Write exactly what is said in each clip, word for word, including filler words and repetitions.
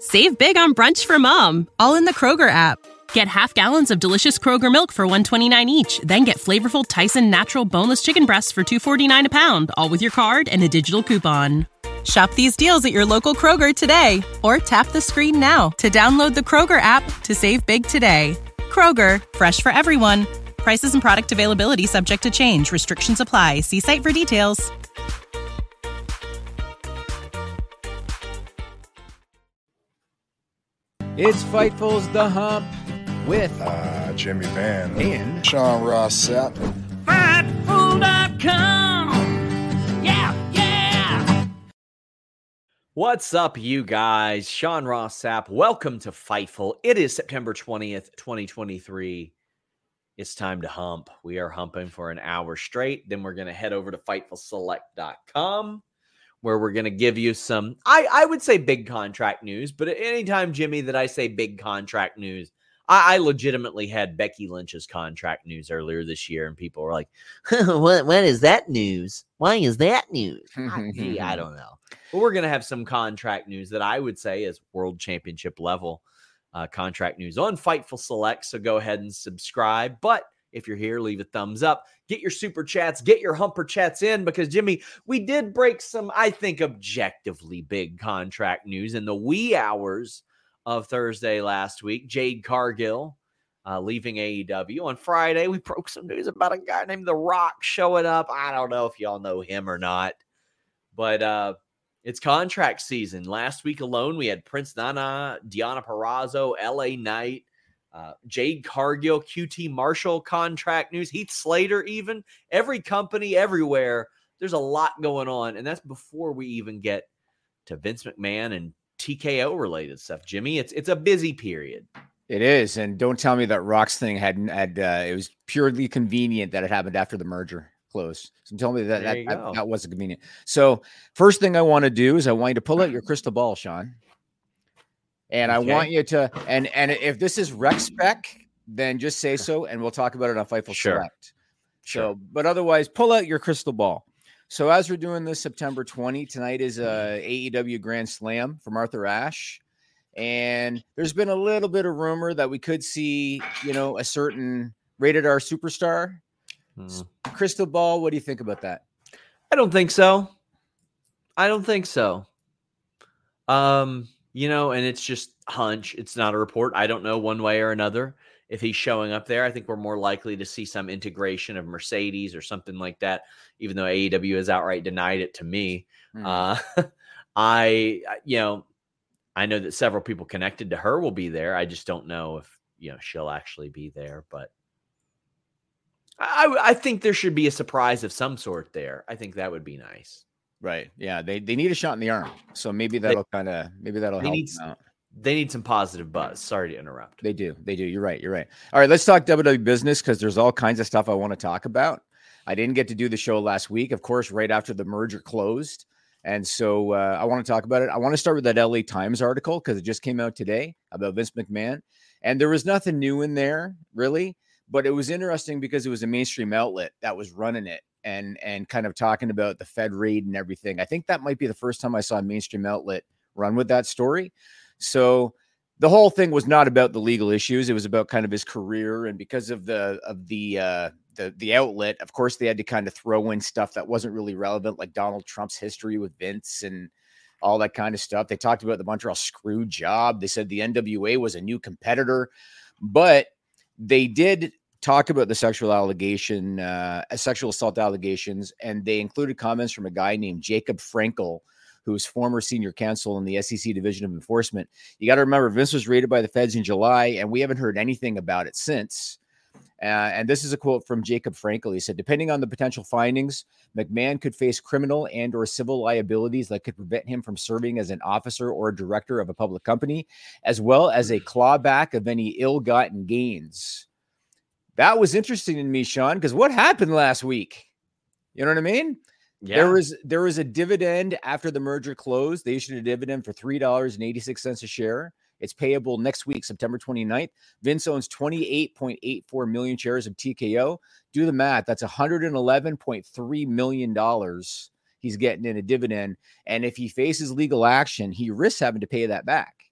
Save big on brunch for mom, all in the Kroger app. Get half gallons of delicious Kroger milk for one dollar and twenty-nine cents each. Then get flavorful Tyson natural boneless chicken breasts for two dollars and forty-nine cents a pound, all with your card and a digital coupon. Shop these deals at your local Kroger today, or tap the screen now to download the Kroger app to save big today. Kroger, fresh for everyone. Prices and product availability subject to change. Restrictions apply. See site for details. It's Fightful's The Hump with uh, Jimmy Van and Sean Ross Sapp. Fightful dot com. Yeah, yeah. What's up, you guys? Sean Ross Sapp. Welcome to Fightful. It is September twentieth, twenty twenty-three. It's time to hump. We are humping for an hour straight. Then we're going to head over to Fightful Select dot com, where we're going to give you some, I, I would say big contract news, but anytime, Jimmy, that I say big contract news, I, I legitimately had Becky Lynch's contract news earlier this year, and people were like, what, what is that news? Why is that news? I, gee, I don't know. But we're going to have some contract news that I would say is world championship level uh, contract news on Fightful Select, so go ahead and subscribe. But if you're here, leave a thumbs up. Get your super chats, get your humper chats in, because, Jimmy, we did break some, I think, objectively big contract news in the wee hours of Thursday last week. Jade Cargill uh, leaving A E W. On Friday, we broke some news about a guy named The Rock showing up. I don't know if y'all know him or not, but uh, it's contract season. Last week alone, we had Prince Nana, Deonna Purrazzo, L A Knight, Uh, Jade Cargill, Q T Marshall contract news, Heath Slater even. Every company, everywhere, there's a lot going on, and that's before we even get to Vince McMahon and T K O-related stuff. Jimmy, it's it's a busy period. It is, and don't tell me that Rock's thing had, had uh, it was purely convenient that it happened after the merger closed. So tell me that that, that, that wasn't convenient. So first thing I want to do is I want you to pull out your crystal ball, Sean. And okay. I want you to, and and if this is rec spec, then just say so, and we'll talk about it on Fightful sure. Select. Sure. So, but otherwise, pull out your crystal ball. So as we're doing this September twentieth, tonight is a A E W Grand Slam from Arthur Ashe. And there's been a little bit of rumor that we could see, you know, a certain rated R superstar. Hmm. Crystal ball, what do you think about that? I don't think so. I don't think so. Um... You know, and it's just hunch. It's not a report. I don't know one way or another if he's showing up there. I think we're more likely to see some integration of Mercedes or something like that, even though A E W has outright denied it to me. Mm. Uh, I, you know, I know that several people connected to her will be there. I just don't know if, you know, she'll actually be there. But I, I think there should be a surprise of some sort there. I think that would be nice. Right. Yeah. They they need a shot in the arm. So maybe that'll kind of maybe that'll they help. Need, them out. They need some positive buzz. Sorry to interrupt. They do. They do. You're right. You're right. All right. Let's talk W W E business, because there's all kinds of stuff I want to talk about. I didn't get to do the show last week, of course, right after the merger closed. And so uh, I want to talk about it. I want to start with that L A Times article, because it just came out today about Vince McMahon. And there was nothing new in there, really. But it was interesting because it was a mainstream outlet that was running it. And and kind of talking about the Fed raid and everything. I think that might be the first time I saw a mainstream outlet run with that story. So the whole thing was not about the legal issues. It was about kind of his career. And because of the of the uh, the the outlet, of course, they had to kind of throw in stuff that wasn't really relevant, like Donald Trump's history with Vince and all that kind of stuff. They talked about the Montreal screw job. They said the N W A was a new competitor, but they did talk about the sexual allegation, uh, sexual assault allegations, and they included comments from a guy named Jacob Frankel, who's former senior counsel in the S E C Division of Enforcement. You got to remember, Vince was raided by the feds in July, and we haven't heard anything about it since. Uh, and this is a quote from Jacob Frankel. He said, depending on the potential findings, McMahon could face criminal and or civil liabilities that could prevent him from serving as an officer or a director of a public company, as well as a clawback of any ill-gotten gains. That was interesting to me, Sean, because what happened last week? You know what I mean? Yeah. There was there was a dividend after the merger closed. They issued a dividend for three dollars and eighty-six cents a share. It's payable next week, September twenty-ninth. Vince owns twenty-eight point eight four million shares of T K O. Do the math. That's one hundred eleven point three million dollars he's getting in a dividend. And if he faces legal action, he risks having to pay that back.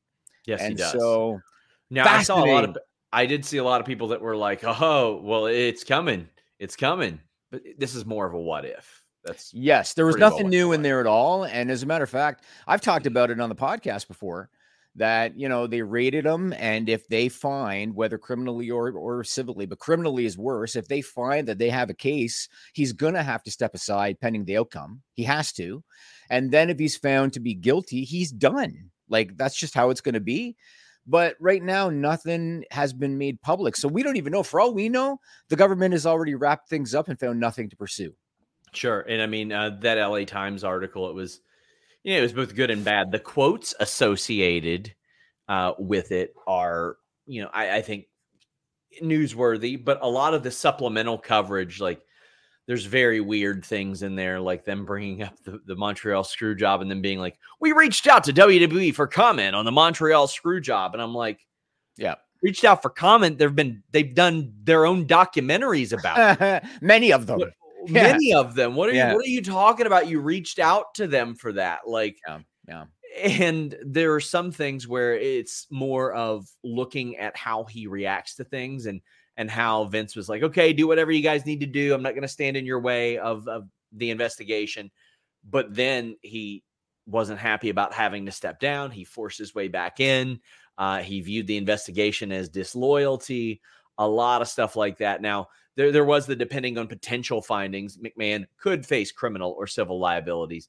Yes, he And does. so Now I saw a lot of fascinating. I did see a lot of people that were like, "Oh, well, it's coming. It's coming." But this is more of a what if. That's Yes, there was pretty well nothing what new the in what there if. at all. And as a matter of fact, I've talked about it on the podcast before that, you know, they rated him. And if they find, whether criminally or, or civilly, but criminally is worse, if they find that they have a case, he's going to have to step aside pending the outcome. He has to. And then if he's found to be guilty, he's done. Like, that's just how it's going to be. But right now, nothing has been made public. So we don't even know. For all we know, the government has already wrapped things up and found nothing to pursue. Sure. And I mean, uh, that L A Times article, it was, yeah, it was both good and bad. The quotes associated uh, with it are, you know, I, I think newsworthy, but a lot of the supplemental coverage, like there's very weird things in there, like them bringing up the, the Montreal screw job and then being like, we reached out to W W E for comment on the Montreal screw job. And I'm like, yeah, reached out for comment. They've been, they've done their own documentaries about it. Many of them. What, Yeah. Many of them. What are Yeah. you? What are you talking about? You reached out to them for that, like, Yeah, yeah. And there are some things where it's more of looking at how he reacts to things, and and how Vince was like, okay, do whatever you guys need to do. I'm not going to stand in your way of of the investigation. But then he wasn't happy about having to step down. He forced his way back in. Uh, he viewed the investigation as disloyalty. A lot of stuff like that. Now, There, there was the depending on potential findings, McMahon could face criminal or civil liabilities.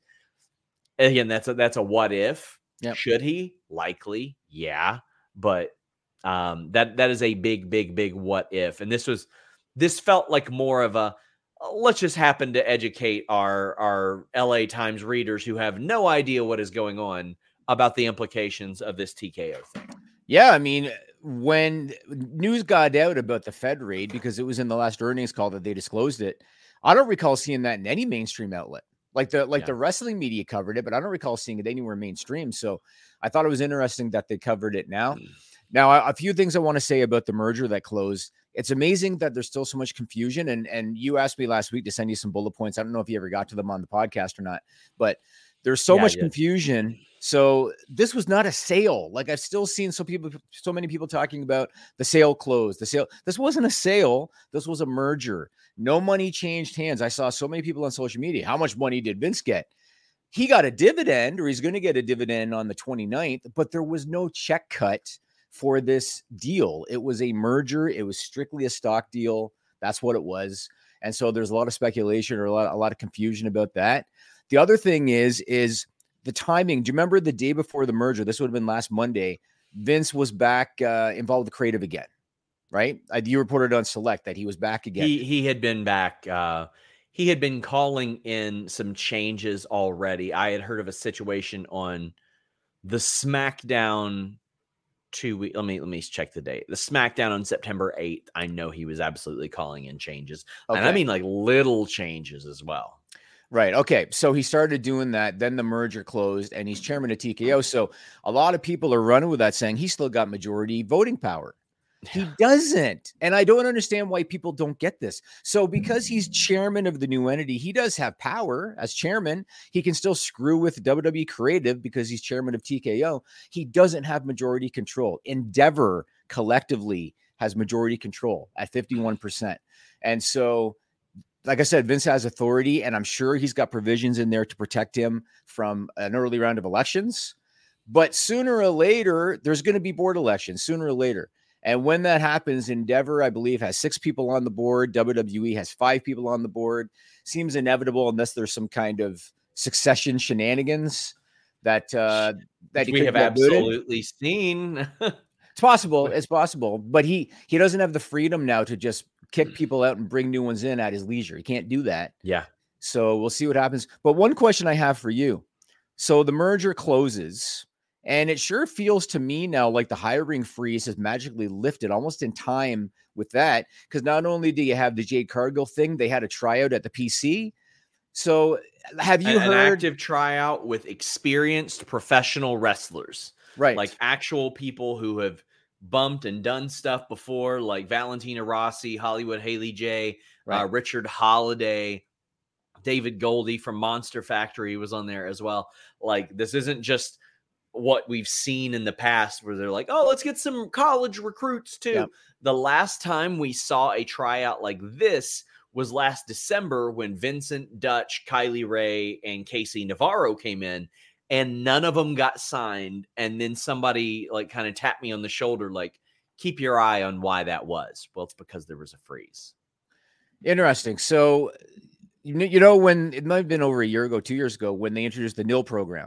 Again, that's a that's a what if. Yep. Should he? Likely, yeah. But um, that that is a big, big, big what if. And this was this felt like more of a let's just happen to educate our our L A Times readers who have no idea what is going on about the implications of this T K O thing. Yeah, I mean, when news got out about the Fed raid, because it was in the last earnings call that they disclosed it, I don't recall seeing that in any mainstream outlet. Like the like Yeah. the wrestling media covered it, but I don't recall seeing it anywhere mainstream. So I thought it was interesting that they covered it now. Now, a, a few things I want to say about the merger that closed. It's amazing that there's still so much confusion. And and you asked me last week to send you some bullet points. I don't know if you ever got to them on the podcast or not, but there's so Yeah, much yes. confusion. So this was not a sale. Like I've still seen so people, so many people talking about the sale closed, the sale. This wasn't a sale. This was a merger. No money changed hands. I saw so many people on social media. How much money did Vince get? He got a dividend, or he's going to get a dividend on the twenty-ninth, but there was no check cut for this deal. It was a merger. It was strictly a stock deal. That's what it was. And so there's a lot of speculation or a lot, a lot of confusion about that. The other thing is, is the timing. Do you remember the day before the merger? This would have been last Monday. Vince was back uh, involved with creative again, right? Uh, you reported on Select that he was back again. He he had been back. Uh, he had been calling in some changes already. I had heard of a situation on the SmackDown two week. Let me let me check the date. The SmackDown on September eighth. I know he was absolutely calling in changes, and I Okay. mean like little changes as well. Right. Okay. So he started doing that. Then the merger closed and he's chairman of T K O. So a lot of people are running with that, saying he's still got majority voting power. He doesn't. And I don't understand why people don't get this. So because he's chairman of the new entity, he does have power as chairman. He can still screw with W W E Creative because he's chairman of T K O. He doesn't have majority control. Endeavor collectively has majority control at fifty-one percent. And so, like I said, Vince has authority, and I'm sure he's got provisions in there to protect him from an early round of elections. But sooner or later, there's going to be board elections sooner or later. And when that happens, Endeavor, I believe, has six people on the board. W W E has five people on the board. Seems inevitable unless there's some kind of succession shenanigans that uh, that he we could have get booted. absolutely seen. It's possible. It's possible. But he he doesn't have the freedom now to just kick people out and bring new ones in at his leisure. He can't do that. Yeah. So we'll see what happens. But one question I have for you. So the merger closes, and it sure feels to me now like the hiring freeze has magically lifted almost in time with that. Because not only do you have the Jade Cargill thing, they had a tryout at the P C. So have you an, heard an active tryout with experienced professional wrestlers, right? like actual people who have bumped and done stuff before, like Valentina Rossi, Hollywood Haley J, Right. uh, Richard Holiday, David Goldie from Monster Factory was on there as well. Like, this isn't just what we've seen in the past where they're like, oh, let's get some college recruits too. Yep. The last time we saw a tryout like this was last December when Vincent Dutch, Kylie Ray, and Casey Navarro came in, and none of them got signed. And then somebody like kind of tapped me on the shoulder, like, keep your eye on why that was. Well, it's because there was a freeze. Interesting. So, you know, you know, when it might have been over a year ago, two years ago, when they introduced the N I L program,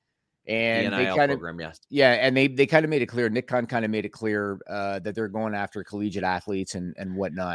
and the they N I L kind of, program, yes. yeah, and they they kind of made it clear. Nick Khan kind of made it clear uh, that they're going after collegiate athletes and and whatnot.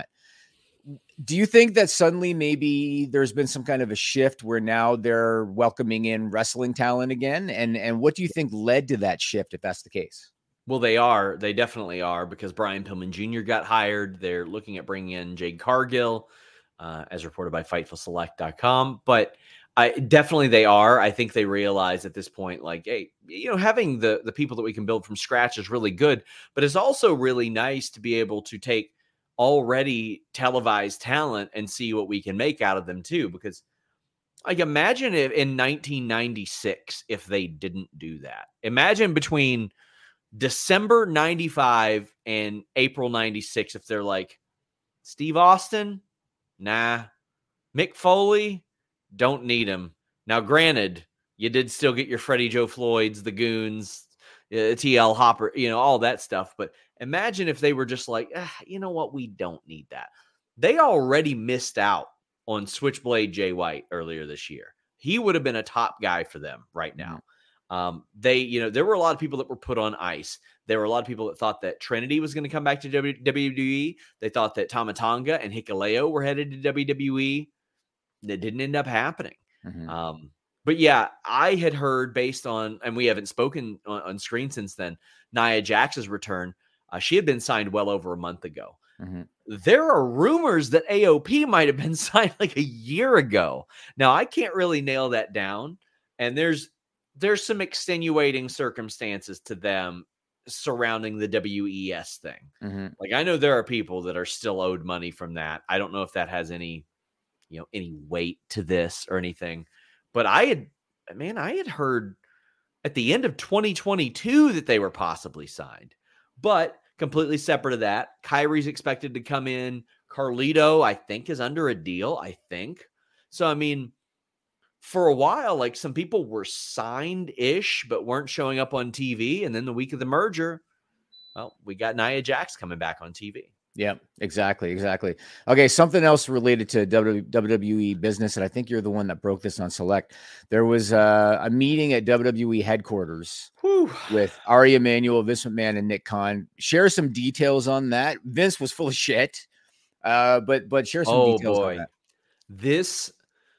Do you think that suddenly maybe there's been some kind of a shift where now they're welcoming in wrestling talent again? And and what do you think led to that shift, if that's the case? Well, they are. They definitely are, because Brian Pillman Junior got hired. They're looking at bringing in Jade Cargill, uh, as reported by Fightful Select dot com. But I definitely they are. I think they realize at this point, like, hey, you know, having the the people that we can build from scratch is really good, but it's also really nice to be able to take already televised talent and see what we can make out of them too. Because like, imagine if in nineteen ninety-six, if they didn't do that. Imagine between December ninety-five and April ninety-six, if they're like, Steve Austin, nah. Mick Foley, don't need him. Now, granted, you did still get your Freddie Joe Floyds, the Goons, uh, T L Hopper, you know, all that stuff. But imagine if they were just like, ah, you know what? We don't need that. They already missed out on Switchblade Jay White earlier this year. He would have been a top guy for them right now. Um, they, you know, there were a lot of people that were put on ice. There were a lot of people that thought that Trinity was going to come back to W W E. They thought that Tama Tonga and Hikuleo were headed to W W E. That didn't end up happening. Mm-hmm. Um, but yeah, I had heard based on, and we haven't spoken on, on screen since then, Nia Jax's return. Uh, she had been signed well over a month ago. Mm-hmm. There are rumors that A O P might have been signed like a year ago. Now, I can't really nail that down. And there's, there's some extenuating circumstances to them surrounding the W E S thing. Mm-hmm. Like, I know there are people that are still owed money from that. I don't know if that has any, you know, any weight to this or anything, but I had, man, I had heard at the end of twenty twenty-two that they were possibly signed, but completely separate of that. Kyrie's expected to come in. Carlito, I think, is under a deal. I think. So, I mean, for a while, like, some people were signed-ish, but weren't showing up on T V. And then the week of the merger, well, we got Nia Jax coming back on T V. Yeah, exactly. Exactly. Okay. Something else related to W W E business. And I think you're the one that broke this on Select. There was uh, a meeting at W W E headquarters Whew. with Ari Emanuel, Vince McMahon, and Nick Khan. Share some details on that. Vince was full of shit. Uh, but, but share some oh, details boy. on that. This,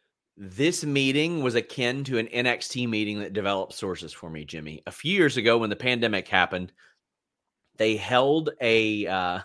this meeting was akin to an N X T meeting that developed sources for me, Jimmy. A few years ago when the pandemic happened, they held a, uh,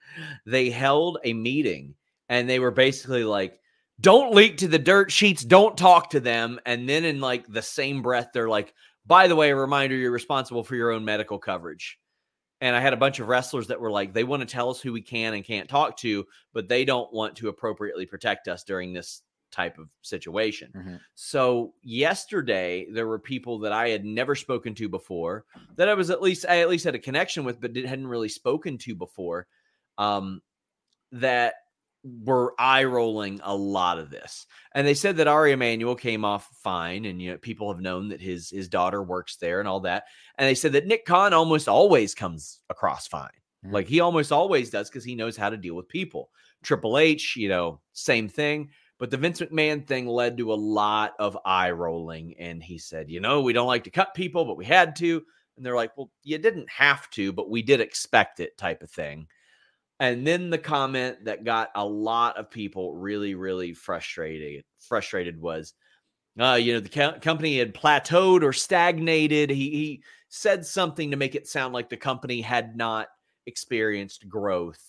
they held a meeting and they were basically like, don't leak to the dirt sheets. Don't talk to them. And then in like the same breath, they're like, by the way, a reminder, you're responsible for your own medical coverage. And I had a bunch of wrestlers that were like, they want to tell us who we can and can't talk to, but they don't want to appropriately protect us during this type of situation. Mm-hmm. So yesterday there were people that I had never spoken to before that I was at least, I at least had a connection with, but hadn't really spoken to before. Um, that were eye rolling a lot of this. And they said that Ari Emanuel came off fine. And, you know, people have known that his, his daughter works there and all that. And they said that Nick Khan almost always comes across fine. Mm-hmm. Like he almost always does, because he knows how to deal with people. Triple H, you know, same thing. But the Vince McMahon thing led to a lot of eye rolling. And he said, you know, we don't like to cut people, but we had to. And they're like, well, you didn't have to, but we did expect it, type of thing. And then the comment that got a lot of people really, really frustrated, frustrated was, uh, you know, the co- company had plateaued or stagnated. He, he said something to make it sound like the company had not experienced growth.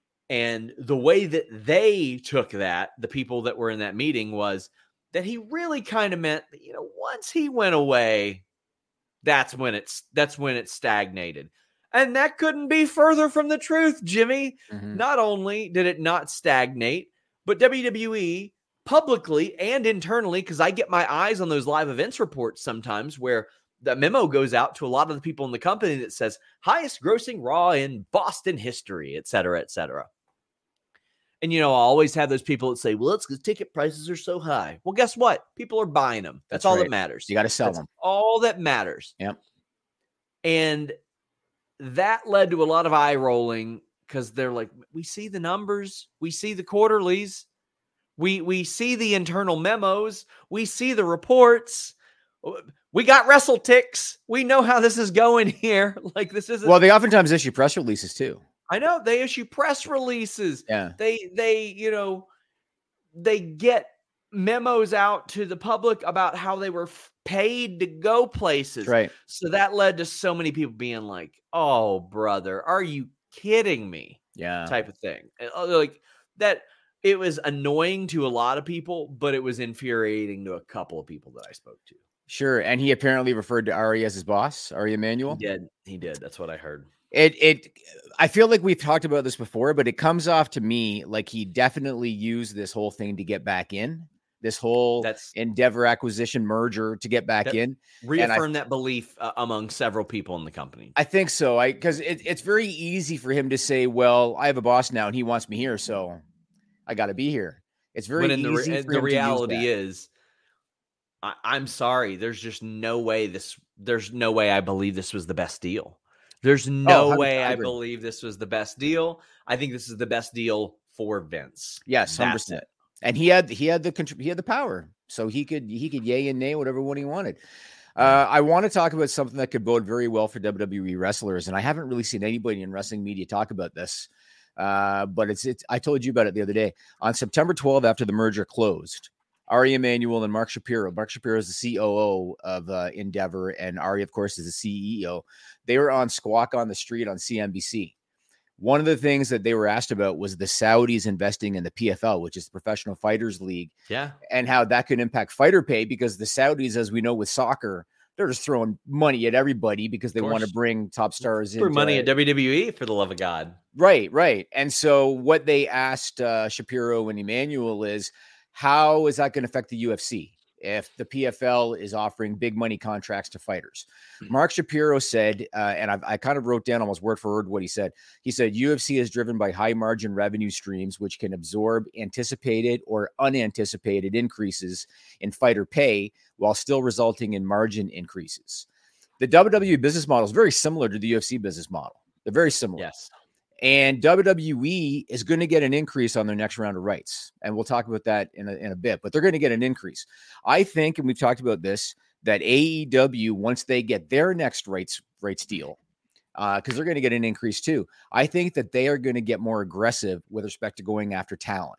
And the way that they took that, the people that were in that meeting, was that he really kind of meant that, you know, once he went away, that's when it's, that's when it stagnated. And that couldn't be further from the truth, Jimmy. Mm-hmm. Not only did it not stagnate, but W W E publicly and internally, because I get my eyes on those live events reports sometimes where the memo goes out to a lot of the people in the company that says highest grossing Raw in Boston history, et cetera, et cetera. And, you know, I always have those people that say, well, it's because ticket prices are so high. Well, guess what? People are buying them. That's, That's all right. that matters. You got to sell That's them. all that matters. Yep. And that led to a lot of eye rolling because they're like, we see the numbers. We see the quarterlies. We, we see the internal memos. We see the reports. We got WrestleTix. We know how this is going here. Like this is well, they oftentimes issue press releases too. I know they issue press releases. Yeah. They, they, you know, they get memos out to the public about how they were f- paid to go places. Right. So that led to so many people being like, oh, brother, are you kidding me? Yeah. Type of thing. Like that. It was annoying to a lot of people, but it was infuriating to a couple of people that I spoke to. Sure. And he apparently referred to Ari as his boss, Ari Emanuel. He did. He did. That's what I heard. It, it, I feel like we've talked about this before, but it comes off to me like he definitely used this whole thing to get back in, this whole That's, Endeavor acquisition merger to get back that, in. Reaffirm I, that belief uh, among several people in the company. I think so. I, cause it, it's very easy for him to say, well, I have a boss now and he wants me here. So I got to be here. It's very when easy. The, for the him reality to use that. is, I, I'm sorry. There's just no way this. There's no way I believe this was the best deal. There's no oh, way I, I believe this was the best deal. I think this is the best deal for Vince. Yes, one hundred percent. And he had he had the he had the power, so he could he could yay and nay whatever one he wanted. Uh, I want to talk about something that could bode very well for W W E wrestlers, and I haven't really seen anybody in wrestling media talk about this. Uh, but it's it's I told you about it the other day. On September twelfth, after the merger closed, Ari Emanuel and Mark Shapiro. Mark Shapiro is the C O O of uh, Endeavor, and Ari, of course, is the C E O. They were on Squawk on the Street on C N B C. One of the things that they were asked about was the Saudis investing in the P F L, which is the Professional Fighters League, yeah, and how that could impact fighter pay because the Saudis, as we know with soccer, they're just throwing money at everybody because they want to bring top stars in. Throw money at W W E, for the love of God. Right, right. And so what they asked uh, Shapiro and Emanuel is, how is that going to affect the U F C if the P F L is offering big money contracts to fighters? Mark Shapiro said, uh, and I've, I kind of wrote down almost word for word what he said. He said, U F C is driven by high margin revenue streams, which can absorb anticipated or unanticipated increases in fighter pay while still resulting in margin increases. The W W E business model is very similar to the U F C business model. They're very similar. Yes. And W W E is going to get an increase on their next round of rights. And we'll talk about that in a, in a bit, but they're going to get an increase. I think, and we've talked about this, that A E W, once they get their next rights, rights deal, uh, because they're going to get an increase too, I think that they are going to get more aggressive with respect to going after talent.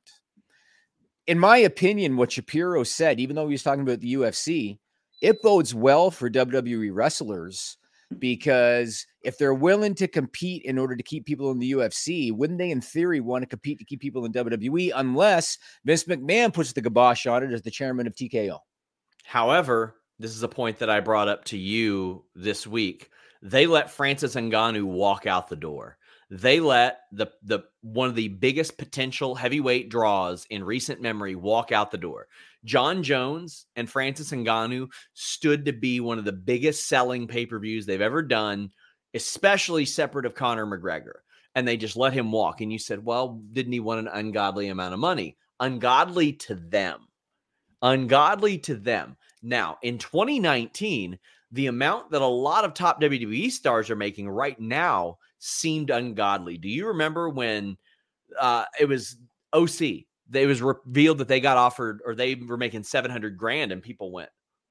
In my opinion, what Shapiro said, even though he was talking about the U F C, it bodes well for W W E wrestlers. Because if they're willing to compete in order to keep people in the U F C, wouldn't they, in theory, want to compete to keep people in W W E unless Vince McMahon puts the kibosh on it as the chairman of T K O? However, this is a point that I brought up to you this week. They let Francis Ngannou walk out the door. They let the the one of the biggest potential heavyweight draws in recent memory walk out the door. John Jones and Francis Ngannou stood to be one of the biggest selling pay-per-views they've ever done, especially separate of Conor McGregor. And they just let him walk. And you said, well, didn't he want an ungodly amount of money? Ungodly to them. Ungodly to them. Now, in twenty nineteen, the amount that a lot of top W W E stars are making right now seemed ungodly. Do you remember when uh, it was O C? It was revealed that they got offered, or they were making seven hundred grand, and people went,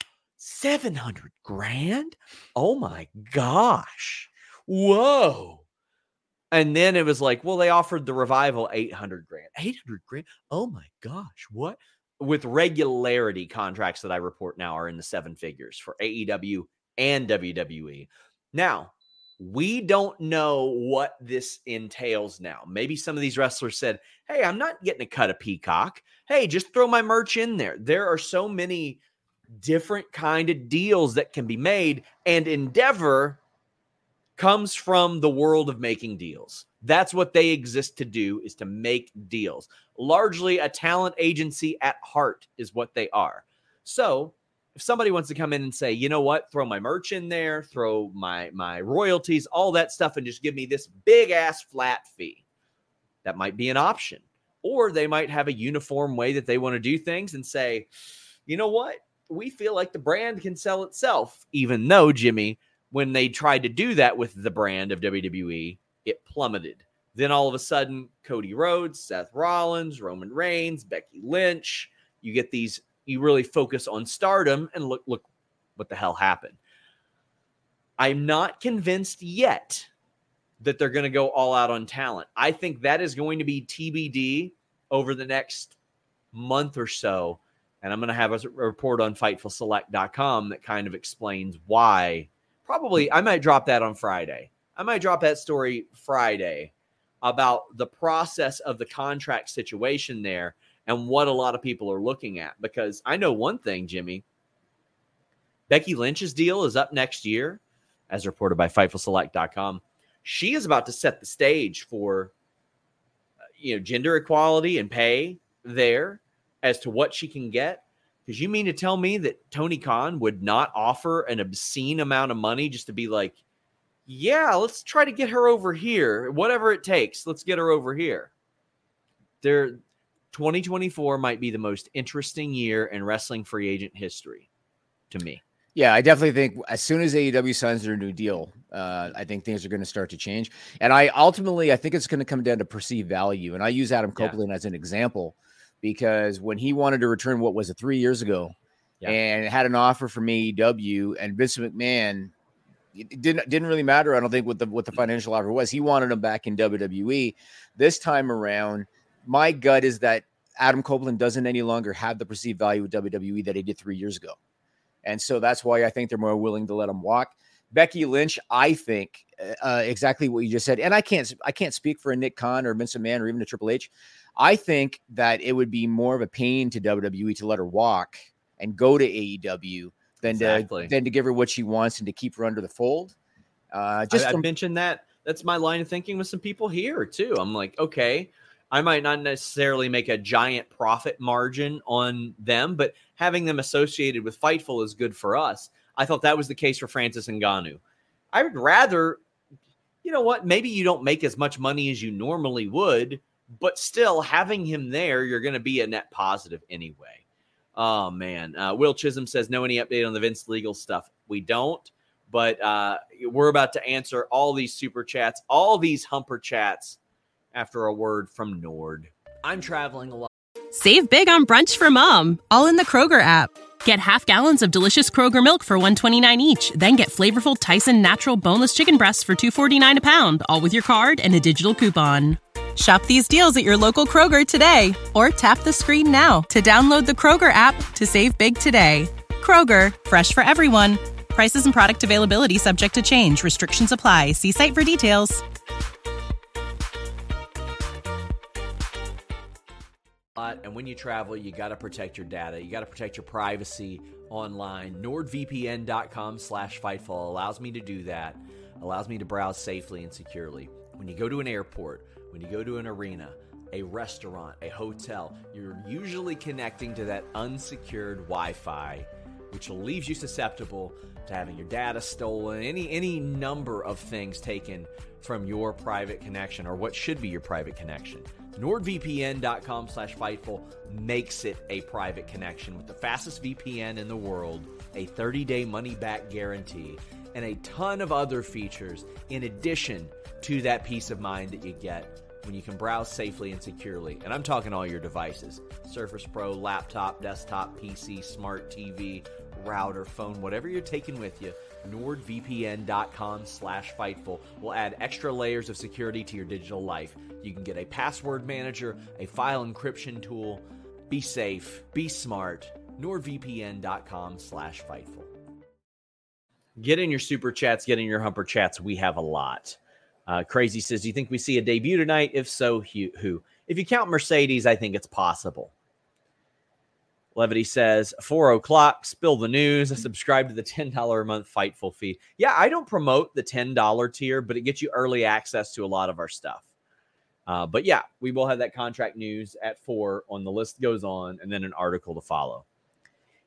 seven hundred grand? Oh my gosh. Whoa. And then it was like, well, they offered the Revival eight hundred grand. eight hundred grand? Oh my gosh. What? With regularity, contracts that I report now are in the seven figures for A E W and W W E. Now, we don't know what this entails now. Maybe some of these wrestlers said, hey, I'm not getting a cut of Peacock. Hey, just throw my merch in there. There are so many different kind of deals that can be made, and Endeavor comes from the world of making deals. That's what they exist to do, is to make deals. Largely a talent agency at heart is what they are. So if somebody wants to come in and say, you know what, throw my merch in there, throw my my royalties, all that stuff, and just give me this big ass flat fee, that might be an option. Or they might have a uniform way that they want to do things and say, you know what, we feel like the brand can sell itself, even though, Jimmy, when they tried to do that with the brand of W W E, it plummeted. Then all of a sudden, Cody Rhodes, Seth Rollins, Roman Reigns, Becky Lynch, you get these, you really focus on stardom, and look, look what the hell happened. I'm not convinced yet that they're going to go all out on talent. I think that is going to be T B D over the next month or so. And I'm going to have a report on Fightful Select dot com that kind of explains why. Probably, I might drop that on Friday. I might drop that story Friday about the process of the contract situation there and what a lot of people are looking at. Because I know one thing, Jimmy. Becky Lynch's deal is up next year, as reported by Fightful Select dot com. She is about to set the stage for, you know, gender equality and pay there as to what she can get. Because you mean to tell me that Tony Khan would not offer an obscene amount of money just to be like, yeah, let's try to get her over here. Whatever it takes, let's get her over here. There, twenty twenty-four might be the most interesting year in wrestling free agent history to me. Yeah, I definitely think as soon as A E W signs their new deal, uh, I think things are going to start to change. And I ultimately, I think it's going to come down to perceived value. And I use Adam Copeland yeah. as an example, because when he wanted to return, what was it, three years ago, yeah. and had an offer from A E W, and Vince McMahon, it didn't didn't really matter. I don't think what the what the financial offer was. He wanted him back in W W E. This time around, my gut is that Adam Copeland doesn't any longer have the perceived value with W W E that he did three years ago. And so that's why I think they're more willing to let him walk. Becky Lynch, I think uh, exactly what you just said. And I can't, I can't speak for a Nick Khan or Vince McMahon or even a Triple H. I think that it would be more of a pain to W W E to let her walk and go to A E W than exactly. to than to give her what she wants and to keep her under the fold. Uh, just I, from- I mentioned that. That's my line of thinking with some people here too. I'm like, okay, I might not necessarily make a giant profit margin on them, but having them associated with Fightful is good for us. I thought that was the case for Francis Ngannou. I would rather, you know what, maybe you don't make as much money as you normally would, but still having him there, you're going to be a net positive anyway. Oh, man. Uh, Will Chisholm says, no any update on the Vince legal stuff? We don't, but uh, we're about to answer all these super chats, all these humper chats after a word from Nord. I'm traveling a lot. Save big on brunch for mom, all in the Kroger app. Get half gallons of delicious Kroger milk for one dollar and twenty-nine cents each. Then get flavorful Tyson natural boneless chicken breasts for two dollars and forty-nine cents a pound, all with your card and a digital coupon. Shop these deals at your local Kroger today, or tap the screen now to download the Kroger app to save big today. Kroger, fresh for everyone. Prices and product availability subject to change. Restrictions apply. See site for details. And when you travel, you got to protect your data. You got to protect your privacy online. NordVPN.com slash Fightful allows me to do that. Allows me to browse safely and securely. When you go to an airport, when you go to an arena, a restaurant, a hotel, you're usually connecting to that unsecured Wi-Fi, which leaves you susceptible to having your data stolen, any any number of things taken from your private connection, or what should be your private connection. NordVPN.com slash Fightful makes it a private connection with the fastest V P N in the world, a thirty-day money-back guarantee, and a ton of other features in addition to that peace of mind that you get when you can browse safely and securely. And I'm talking all your devices: Surface Pro, laptop, desktop, P C, smart T V, router, phone, whatever you're taking with you. NordVPN.com slash Fightful will add extra layers of security to your digital life. You can get a password manager, a file encryption tool. Be safe, be smart. NordVPN.com slash Fightful. Get in your super chats, get in your humper chats. We have a lot. Uh, Crazy says, do you think we see a debut tonight? If so, who? If you count Mercedes, I think it's possible. Levity says, four o'clock, spill the news. I subscribe to the ten dollars a month Fightful feed. Yeah, I don't promote the ten dollars tier, but it gets you early access to a lot of our stuff. Uh, but yeah, we will have that contract news at four on The List Goes On, and then an article to follow.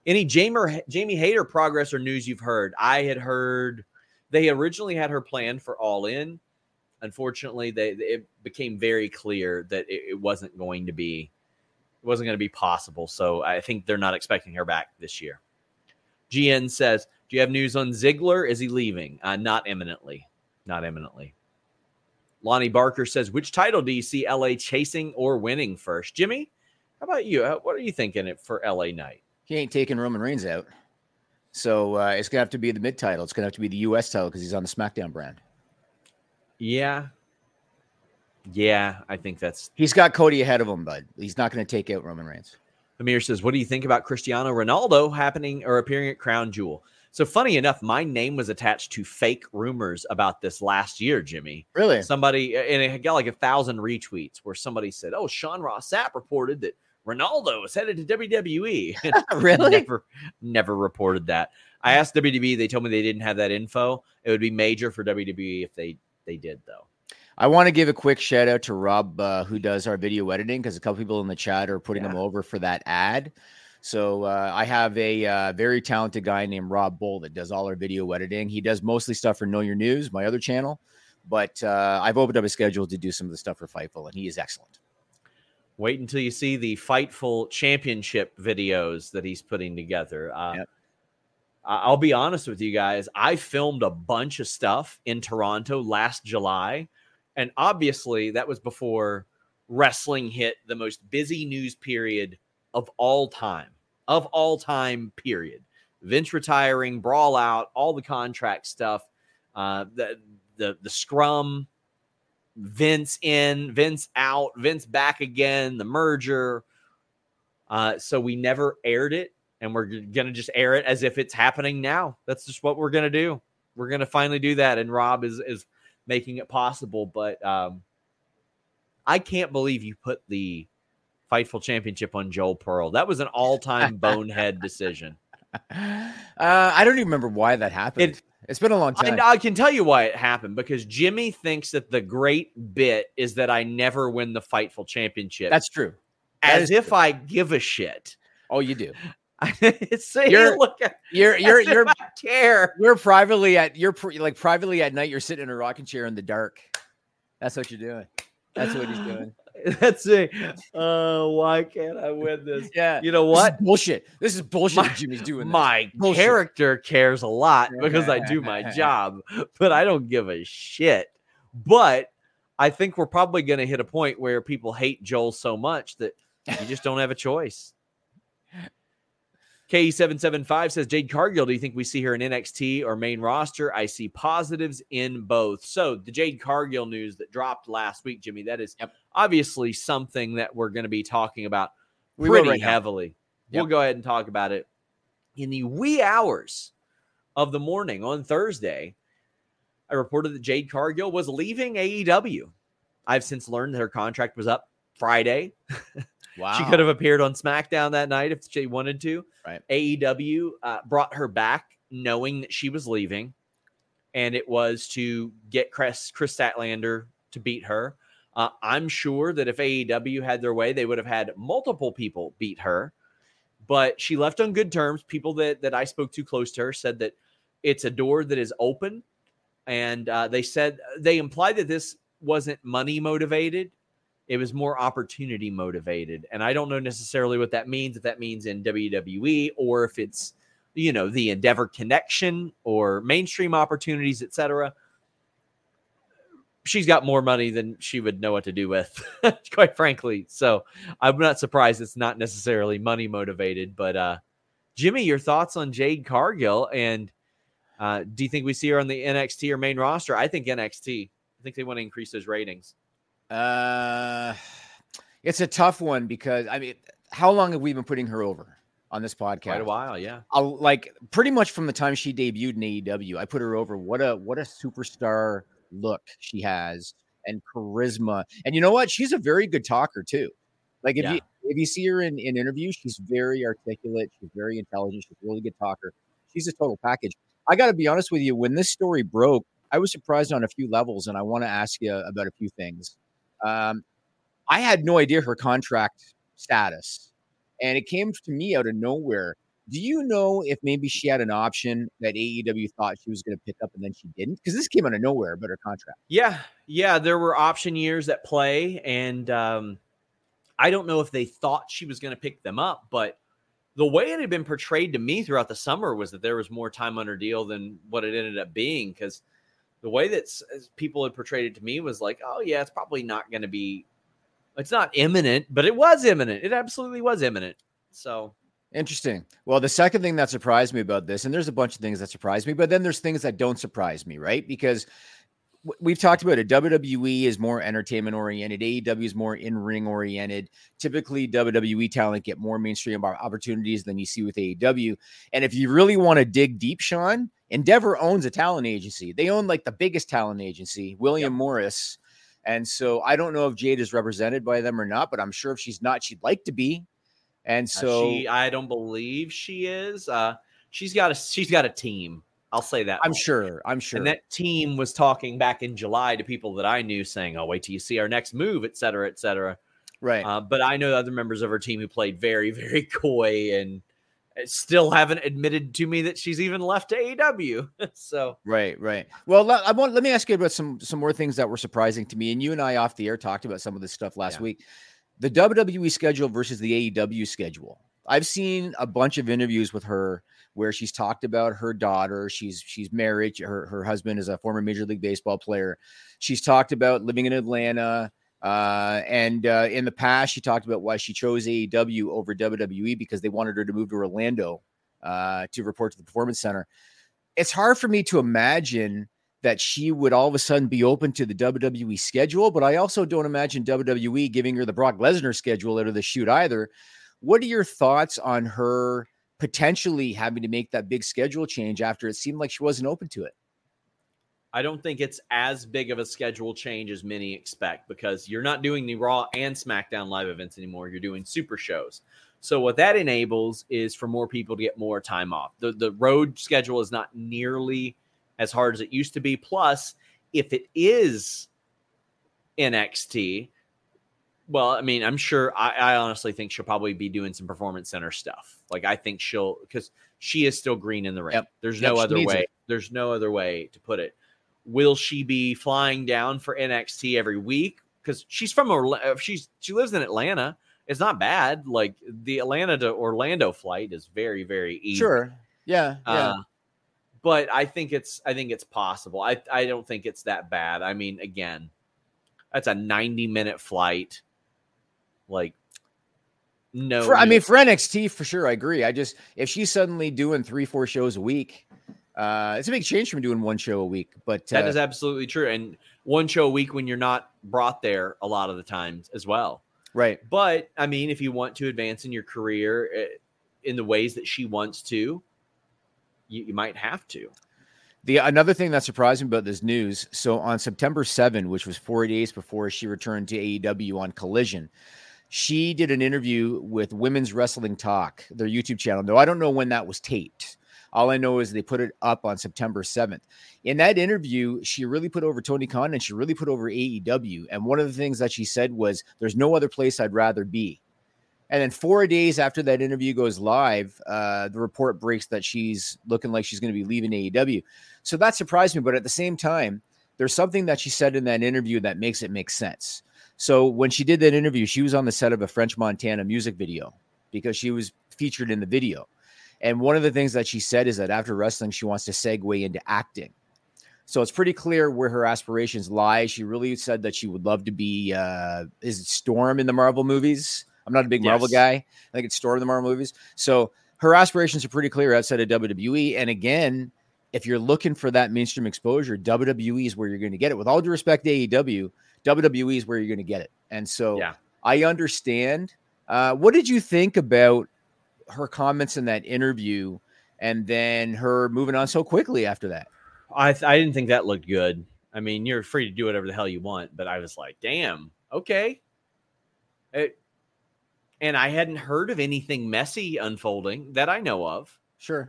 Any Jamie, Jamie Hayter progress or news you've heard? I had heard they originally had her planned for All In. Unfortunately, they it became very clear that it, it wasn't going to be it wasn't going to be possible. So I think they're not expecting her back this year. G N says, "Do you have news on Ziggler? Is he leaving?" Uh, not imminently. Not imminently. Lonnie Barker says, "Which title do you see L A chasing or winning first?" Jimmy, how about you? What are you thinking it for L A Knight? He ain't taking Roman Reigns out. So uh, it's going to have to be the mid title. It's going to have to be the U S title because he's on the SmackDown brand. Yeah. Yeah, I think that's... He's got Cody ahead of him, bud. He's not going to take out Roman Reigns. Amir says, "What do you think about Cristiano Ronaldo happening or appearing at Crown Jewel?" So funny enough, my name was attached to fake rumors about this last year, Jimmy. Really? Somebody, and it got like a thousand retweets where somebody said, "Oh, Sean Ross Sapp reported that Ronaldo is headed to W W E." Really? Never, never reported that. I asked W W E. They told me they didn't have that info. It would be major for W W E if they, they did, though. I want to give a quick shout out to Rob, uh, who does our video editing, because a couple people in the chat are putting Yeah. him over for that ad. So uh, I have a uh, very talented guy named Rob Bull that does all our video editing. He does mostly stuff for Know Your News, my other channel, but uh, I've opened up a schedule to do some of the stuff for Fightful, and he is excellent. Wait until you see the Fightful Championship videos that he's putting together. Uh, Yep. I'll be honest with you guys. I filmed a bunch of stuff in Toronto last July. And obviously that was before wrestling hit the most busy news period of all time, of all time, period. Vince retiring, Brawl out, all the contract stuff, uh, the, the, the scrum, Vince in, Vince out, Vince back again, the merger. Uh, so we never aired it, and we're going to just air it as if it's happening now. That's just what we're going to do. We're going to finally do that. And Rob is, is making it possible. But um, I can't believe you put the Fightful Championship on Joel Pearl. That was an all-time bonehead decision. Uh, I don't even remember why that happened. It, it's been a long time. I, I can tell you why it happened, because Jimmy thinks that the great bit is that I never win the Fightful Championship. That's true. That As if true. I give a shit. Oh, you do. Say, You're- look at You're you're as if you're I care. you're privately at you're pri- like privately at night. You're sitting in a rocking chair in the dark. That's what you're doing. That's what he's doing. That's it. Uh, why can't I win this? Yeah. You know This is what? bullshit. This is bullshit. My- that Jimmy's doing. This. My Bullshit. character cares a lot because I do my job, but I don't give a shit. But I think we're probably going to hit a point where people hate Joel so much that you just don't have a choice. K E seven seven five says, Jade Cargill, do you think we see her in N X T or main roster? I see positives in both. So the Jade Cargill news that dropped last week, Jimmy, that is Yep. obviously something that we're going to be talking about We will pretty right now. heavily. We'll Yep. go ahead and talk about it in the wee hours of the morning on Thursday. I reported that Jade Cargill was leaving A E W. I've since learned that her contract was up Friday. Wow. She could have appeared on SmackDown that night if she wanted to. Right. A E W uh, brought her back knowing that she was leaving, and it was to get Chris, Chris Statlander to beat her. Uh, I'm sure that if A E W had their way, they would have had multiple people beat her, but she left on good terms. People that, that I spoke to close to her said that it's a door that is open, and uh, they said they implied that this wasn't money motivated. It was more opportunity motivated. And I don't know necessarily what that means, if that means in W W E or if it's, you know, the Endeavor connection or mainstream opportunities, et cetera. She's got more money than she would know what to do with, quite frankly. So I'm not surprised it's not necessarily money motivated. But uh, Jimmy, your thoughts on Jade Cargill? And uh, do you think we see her on the N X T or main roster? I think N X T. I think they want to increase those ratings. Uh, it's a tough one because I mean, how long have we been putting her over on this podcast? Quite a while, yeah. I'll, like pretty much from the time she debuted in A E W, I put her over. What a what a superstar look she has and charisma. And you know what? She's a very good talker too. Like if Yeah. you if you see her in, in interviews, she's very articulate. She's very intelligent. She's a really good talker. She's a total package. I got to be honest with you. When this story broke, I was surprised on a few levels, and I want to ask you about a few things. Um, I had no idea her contract status, and it came to me out of nowhere. Do you know if maybe she had an option that A E W thought she was going to pick up and then she didn't? Because this came out of nowhere about her contract. Yeah, yeah, there were option years at play, and um, I don't know if they thought she was going to pick them up, but the way it had been portrayed to me throughout the summer was that there was more time on her deal than what it ended up being, because the way that people had portrayed it to me was like, oh, yeah, it's probably not going to be, it's not imminent, but it was imminent. It absolutely was imminent. So interesting. Well, the second thing that surprised me about this, and there's a bunch of things that surprised me, but then there's things that don't surprise me, right? Because we've talked about it. W W E is more entertainment oriented. A E W is more in-ring oriented. Typically, W W E talent get more mainstream opportunities than you see with A E W. And if you really want to dig deep, Sean, Endeavor owns a talent agency. They own like the biggest talent agency, William yep. Morris. And so I don't know if Jade is represented by them or not, but I'm sure if she's not, she'd like to be. And so uh, she, I don't believe she is. Uh, she's got a she's got a team. I'll say that. I'm much. sure. I'm sure. And that team was talking back in July to people that I knew, saying, "Oh, wait till you see our next move, et cetera, et cetera." Right. Uh, but I know other members of her team who played very, very coy and still haven't admitted to me that she's even left to A E W. So right, right. Well, let, I want let me ask you about some some more things that were surprising to me. And you and I off the air talked about some of this stuff last yeah. week. The W W E schedule versus the A E W schedule. I've seen a bunch of interviews with her where she's talked about her daughter. She's she's married. Her, her husband is a former Major League Baseball player. She's talked about living in Atlanta. Uh, and uh, in the past, she talked about why she chose A E W over W W E because they wanted her to move to Orlando uh, to report to the Performance Center. It's hard for me to imagine that she would all of a sudden be open to the W W E schedule, but I also don't imagine W W E giving her the Brock Lesnar schedule out of the chute either. What are your thoughts on her potentially having to make that big schedule change after it seemed like she wasn't open to it? I don't think it's as big of a schedule change as many expect, because you're not doing the Raw and SmackDown live events anymore. You're doing super shows. So what that enables is for more people to get more time off. The, the road schedule is not nearly as hard as it used to be. Plus, if it is N X T, well, I mean, I'm sure, I, I honestly think she'll probably be doing some Performance Center stuff. Like, I think she'll, because she is still green in the ring. Yep. There's yep, no other way. It. There's no other way to put it. Will she be flying down for N X T every week? Because she's from, Orla- she's she lives in Atlanta. It's not bad. Like, the Atlanta to Orlando flight is very, very easy. Sure. Yeah. Yeah. Uh, but I think it's, I think it's possible. I, I don't think it's that bad. I mean, again, that's a ninety minute flight. Like, no, for, I mean, for N X T, for sure. I agree. I just, if she's suddenly doing three, four shows a week, uh, it's a big change from doing one show a week, but uh, that is absolutely true. And one show a week when you're not brought there a lot of the times as well. Right. But I mean, if you want to advance in your career in the ways that she wants to, you, you might have to. The another thing that surprised me about this news. So on September seventh, which was four days before she returned to A E W on Collision, she did an interview with Women's Wrestling Talk, their YouTube channel. Though I don't know when that was taped. All I know is they put it up on September seventh. In that interview, she really put over Tony Khan and she really put over A E W. And one of the things that she said was, there's no other place I'd rather be. And then four days after that interview goes live, uh, the report breaks that she's looking like she's going to be leaving A E W. So that surprised me. But at the same time, there's something that she said in that interview that makes it make sense. So when she did that interview, she was on the set of a French Montana music video because she was featured in the video. And one of the things that she said is that after wrestling, she wants to segue into acting. So it's pretty clear where her aspirations lie. She really said that she would love to be, uh, is it Storm in the Marvel movies? I'm not a big Marvel yes. guy. I think it's Storm in the Marvel movies. So her aspirations are pretty clear outside of W W E. And again, if you're looking for that mainstream exposure, W W E is where you're going to get it. With all due respect to A E W, W W E is where you're going to get it. And so yeah. I understand. Uh, what did you think about her comments in that interview and then her moving on so quickly after that? I th- I didn't think that looked good. I mean, you're free to do whatever the hell you want, but I was like, damn, okay. It, and I hadn't heard of anything messy unfolding that I know of. Sure.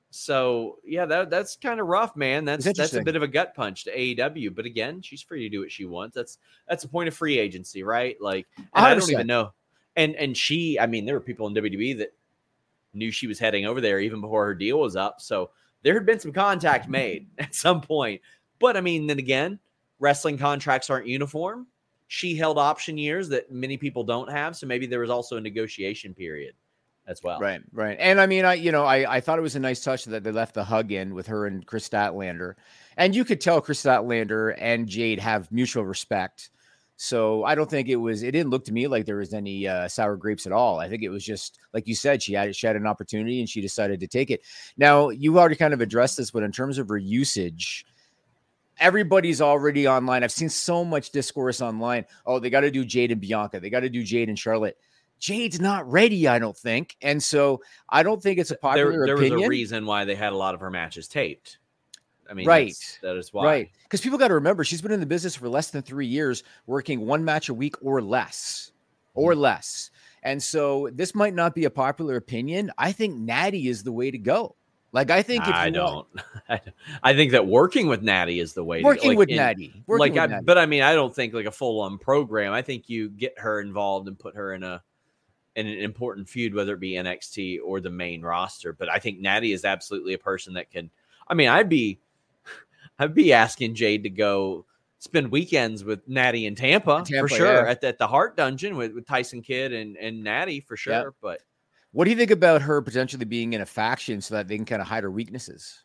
So yeah, that that's kind of rough, man. That's that's a bit of a gut punch to A E W. But again, she's free to do what she wants. That's that's a point of free agency, right? Like, and I don't even know. And and she, I mean, there were people in W W E that knew she was heading over there even before her deal was up. So there had been some contact made at some point. But I mean, then again, wrestling contracts aren't uniform. She held option years that many people don't have. So maybe there was also a negotiation period as well. Right, right. And I mean, I, you know, I, I thought it was a nice touch that they left the hug in with her and Chris Statlander. And you could tell Chris Statlander and Jade have mutual respect. So I don't think it was, it didn't look to me like there was any uh, sour grapes at all. I think it was just, like you said, she had, she had an opportunity and she decided to take it. Now, you already kind of addressed this, but in terms of her usage, everybody's already online. I've seen so much discourse online. Oh, they got to do Jade and Bianca. They got to do Jade and Charlotte. Jade's not ready, I don't think. And so I don't think it's a popular there, there opinion. was a reason why they had a lot of her matches taped. I mean, right. That is why. Right. Because people got to remember, she's been in the business for less than three years, working one match a week or less, or mm-hmm. less. And so this might not be a popular opinion. I think Natty is the way to go. Like, I think if I you don't, want, I think that working with Natty is the way working to go. Like, with in, Natty, working like, with I, Natty. But I mean, I don't think like a full on program. I think you get her involved and put her in a, in an important feud, whether it be N X T or the main roster. But I think Natty is absolutely a person that can, I mean, I'd be, I'd be asking Jade to go spend weekends with Natty in Tampa, Tampa for sure. Yeah. At, the, at the Heart Dungeon with, with Tyson Kidd and, and Natty for sure. Yep. But what do you think about her potentially being in a faction so that they can kind of hide her weaknesses?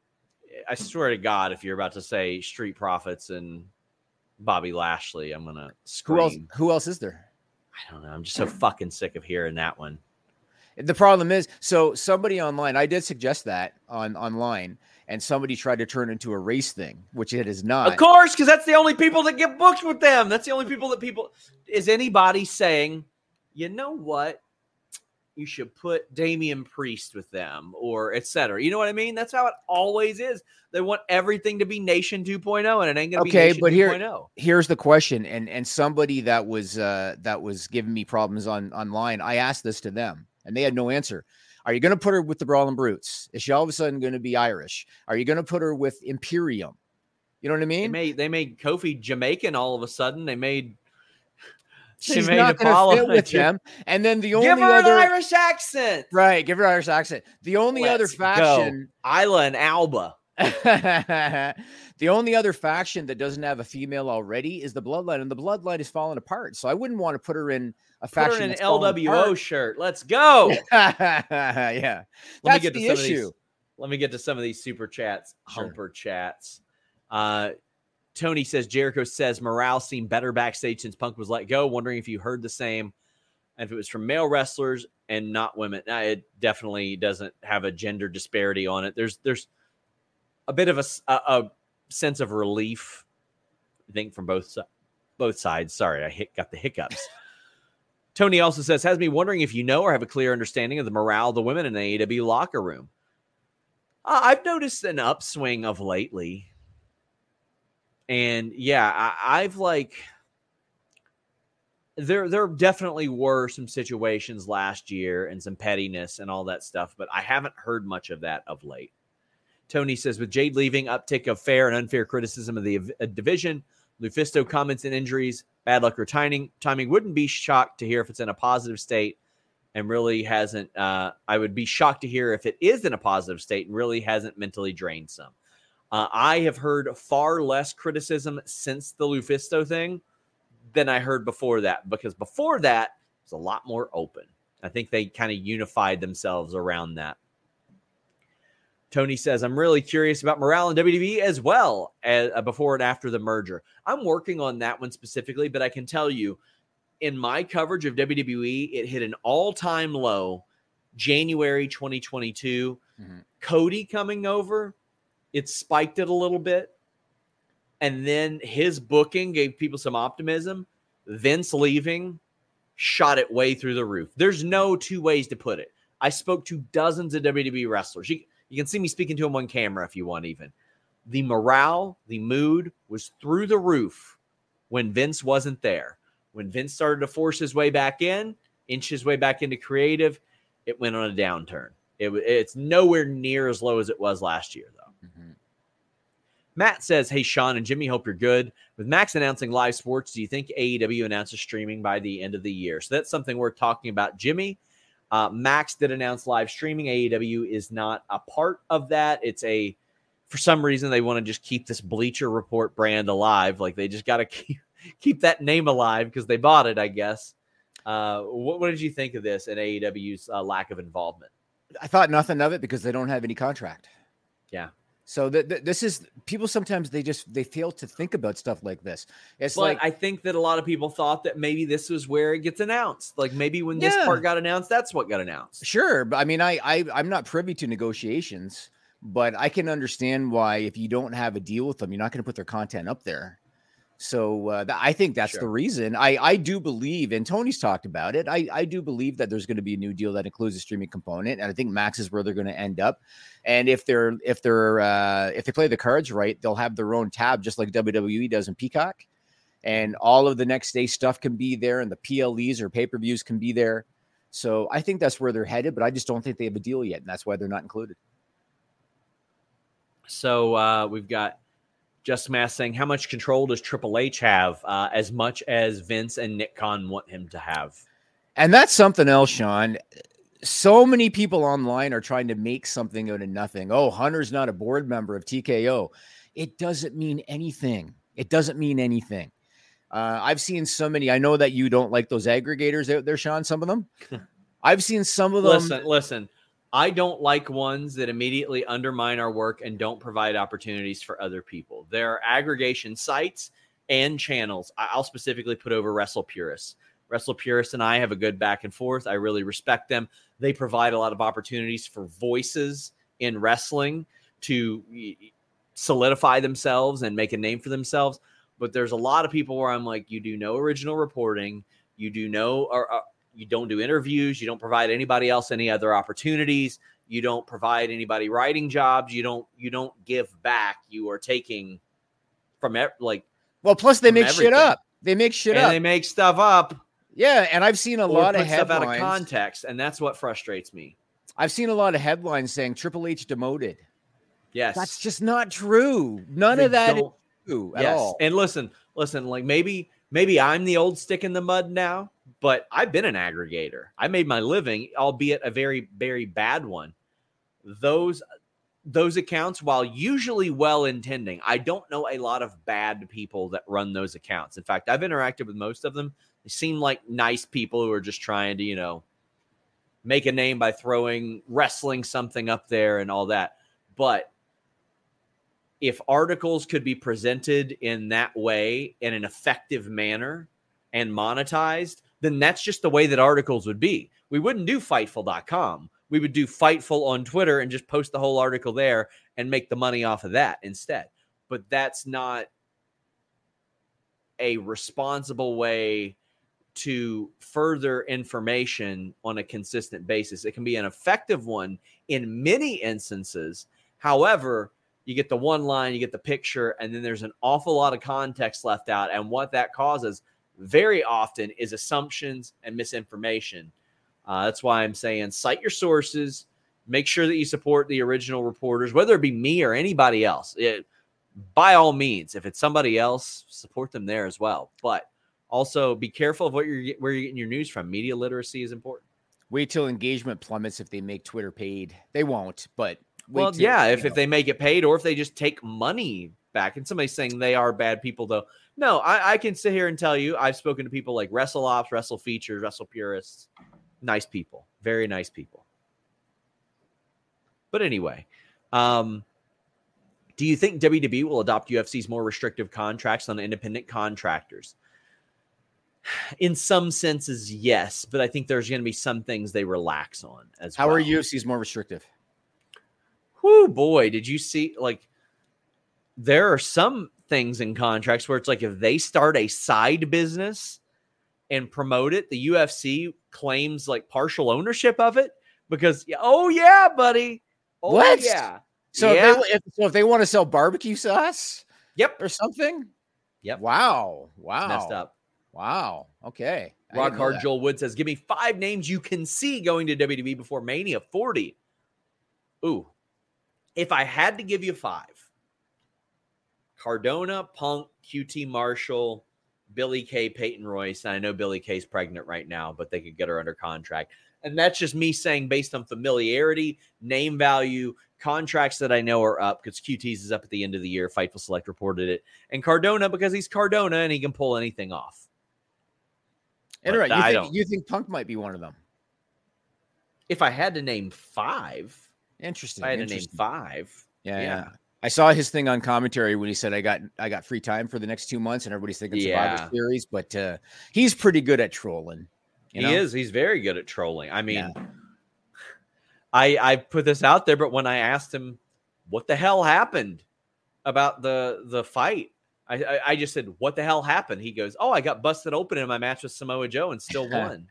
I swear to God, if you're about to say Street Profits and Bobby Lashley, I'm going to scream. Who else, who else is there? I don't know. I'm just so fucking sick of hearing that one. The problem is, so somebody online, I did suggest that on online, and somebody tried to turn it into a race thing, which it is not. Of course, because that's the only people that get booked with them. That's the only people that people. Is anybody saying, you know what? You should put Damian Priest with them, or et cetera. You know what I mean? That's how it always is. They want everything to be Nation two point oh, and it ain't gonna okay, be Nation but here, two point oh. Here's the question, and and somebody that was uh, that was giving me problems on online. I asked this to them, and they had no answer. Are you going to put her with the Brawling Brutes? Is she all of a sudden going to be Irish? Are you going to put her with Imperium? You know what I mean? They made they made Kofi Jamaican all of a sudden. They made. She's they made not going to fit with Jim- them. And then the only give her other an Irish accent, right? Give her an Irish accent. The only Let's other faction, go. Isla and Alba. The only other faction that doesn't have a female already is the Bloodline, and the Bloodline is falling apart. So I wouldn't want to put her in a Put faction. her in an that's L falling W O apart. shirt. Let's go. Yeah, Let that's me get to the some issue. of these. Let me get to some of these super chats, Sure. humper chats. Uh, Tony says Jericho says morale seemed better backstage since Punk was let go. Wondering if you heard the same, and if it was from male wrestlers and not women. Now, it definitely doesn't have a gender disparity on it. There's there's a bit of a, a, a sense of relief, I think, from both both sides. Sorry, I hit, got the hiccups. Tony also says, has me wondering if you know or have a clear understanding of the morale of the women in the A E W locker room. Uh, I've noticed an upswing of lately. And yeah, I, I've like, there, there definitely were some situations last year and some pettiness and all that stuff, but I haven't heard much of that of late. Tony says, with Jade leaving, uptick of fair and unfair criticism of the uh, division, Lufisto comments and injuries, bad luck or timing, timing wouldn't be shocked to hear if it's in a positive state and really hasn't, uh, I would be shocked to hear if it is in a positive state and really hasn't mentally drained some. Uh, I have heard far less criticism since the Lufisto thing than I heard before that, because before that it was a lot more open. I think they kind of unified themselves around that. Tony says, I'm really curious about morale in W W E as well as uh, before and after the merger. I'm working on that one specifically, but I can tell you in my coverage of W W E, it hit an all-time low January twenty twenty-two. Mm-hmm. Cody coming over, it spiked it a little bit. And then his booking gave people some optimism. Vince leaving shot it way through the roof. There's no two ways to put it. I spoke to dozens of W W E wrestlers. You, you can see me speaking to them on camera if you want even. The morale, the mood was through the roof when Vince wasn't there. When Vince started to force his way back in, inch his way back into creative, it went on a downturn. It, it's nowhere near as low as it was last year, though. Mm-hmm. Matt says, hey, Sean and Jimmy, hope you're good. With Max announcing live sports, do you think A E W announces streaming by the end of the year? So that's something we're talking about. Jimmy, Uh, Max did announce live streaming. A E W is not a part of that. It's a, for some reason, they want to just keep this Bleacher Report brand alive. Like they just got to keep, keep that name alive because they bought it, I guess. Uh, what, what did you think of this and A E W's uh, lack of involvement? I thought nothing of it because they don't have any contract. Yeah. So th- th- this is people sometimes they just they fail to think about stuff like this. It's but like I think that a lot of people thought that maybe this was where it gets announced. Like maybe when this Yeah. part got announced, that's what got announced. sure, but I mean I, I I'm not privy to negotiations, but I can understand why if you don't have a deal with them, you're not going to put their content up there. So uh, th- I think that's Sure. the reason. I I do believe, and Tony's talked about it. I I do believe that there's going to be a new deal that includes a streaming component, and I think Max is where they're going to end up. And if they're if they're uh, if they play the cards right, they'll have their own tab, just like W W E does in Peacock, and all of the next day stuff can be there, and the P L Es or pay per views can be there. So I think that's where they're headed, but I just don't think they have a deal yet, and that's why they're not included. So uh, we've got Just Mass saying, how much control does Triple H have? Uh, as much as Vince and Nick Khan want him to have. And that's something else, Sean. So many people online are trying to make something out of nothing. Oh, Hunter's not a board member of T K O. It doesn't mean anything. It doesn't mean anything. Uh, I've seen so many. I know that you don't like those aggregators out there, Sean, some of them. I've seen some of them. Listen, listen. I don't like ones that immediately undermine our work and don't provide opportunities for other people. There are aggregation sites and channels. I'll specifically put over Wrestle Purists. Wrestle Purists and I have a good back and forth. I really respect them. They provide a lot of opportunities for voices in wrestling to solidify themselves and make a name for themselves. But there's a lot of people where I'm like, you do no original reporting. You do no, or, or you don't do interviews. You don't provide anybody else any other opportunities. You don't provide anybody writing jobs. You don't, you don't give back. You are taking from ev- like, Well, plus they from make everything. shit up. They make shit and up. they make stuff up. Yeah, and I've seen a Or lot put of stuff headlines. out of context, and that's what frustrates me. I've seen a lot of headlines saying Triple H demoted. Yes, That's just not true. None They of that is don't- true at yes. all. And listen, listen, like maybe maybe I'm the old stick in the mud now, but I've been an aggregator. I made my living, albeit a very, very bad one. Those those accounts, while usually well-intending, I don't know a lot of bad people that run those accounts. In fact, I've interacted with most of them. They seem like nice people who are just trying to, you know, make a name by throwing wrestling something up there and all that. But if articles could be presented in that way in an effective manner and monetized, then that's just the way that articles would be. We wouldn't do Fightful dot com. We would do Fightful on Twitter and just post the whole article there and make the money off of that instead. But that's not a responsible way to further information on a consistent basis. It can be an effective one in many instances. However, you get the one line, you get the picture, and then there's an awful lot of context left out. And what that causes very often is assumptions and misinformation. Uh, that's why I'm saying cite your sources, make sure that you support the original reporters, whether it be me or anybody else. It, by all means, if it's somebody else, support them there as well. But also be careful of what you're where you're getting your news from. Media literacy is important. Wait till engagement plummets if they make Twitter paid. They won't, but wait Well, till, yeah, you if, know. if they make it paid or if they just take money back. And somebody's saying they are bad people, though. No, I, I can sit here and tell you I've spoken to people like Wrestle Ops, Wrestle Features, Wrestle Purists. Nice people. Very nice people. But anyway, um, do you think W W E will adopt U F C's more restrictive contracts on independent contractors? In some senses, yes, but I think there's going to be some things they relax on as How well. are U F C's more restrictive? Whoo, boy, did you see, like, there are some things in contracts where it's like if they start a side business and promote it, the U F C claims like partial ownership of it because, oh, yeah, buddy. Oh, What? yeah. So, Yeah. if they, if, so if they want to sell barbecue sauce Yep. or something? Yep. Wow. Wow. Messed up. Wow. Okay. I Rock didn't know Hard that. Joel Wood says, give me five names you can see going to W W E before Mania forty. Ooh. If I had to give you five, Cardona, Punk, Q T Marshall, Billie Kay, Peyton Royce, and I know Billie Kay's pregnant right now, but they could get her under contract. And that's just me saying based on familiarity, name value, contracts that I know are up, because Q T's is up at the end of the year. Fightful Select reported it. And Cardona, because he's Cardona and he can pull anything off. And right, you I think, don't. you think Punk might be one of them? If I had to name five, Interesting. if I had to name interesting. five. Yeah, Yeah. yeah. I saw his thing on commentary when he said, I got I got free time for the next two months, and everybody's thinking Yeah. Survivor Series, but uh, he's pretty good at trolling. You know? He is. He's very good at trolling. I mean, Yeah. I I put this out there, but when I asked him what the hell happened about the the fight, I, I I just said, what the hell happened? He goes, oh, I got busted open in my match with Samoa Joe and still won.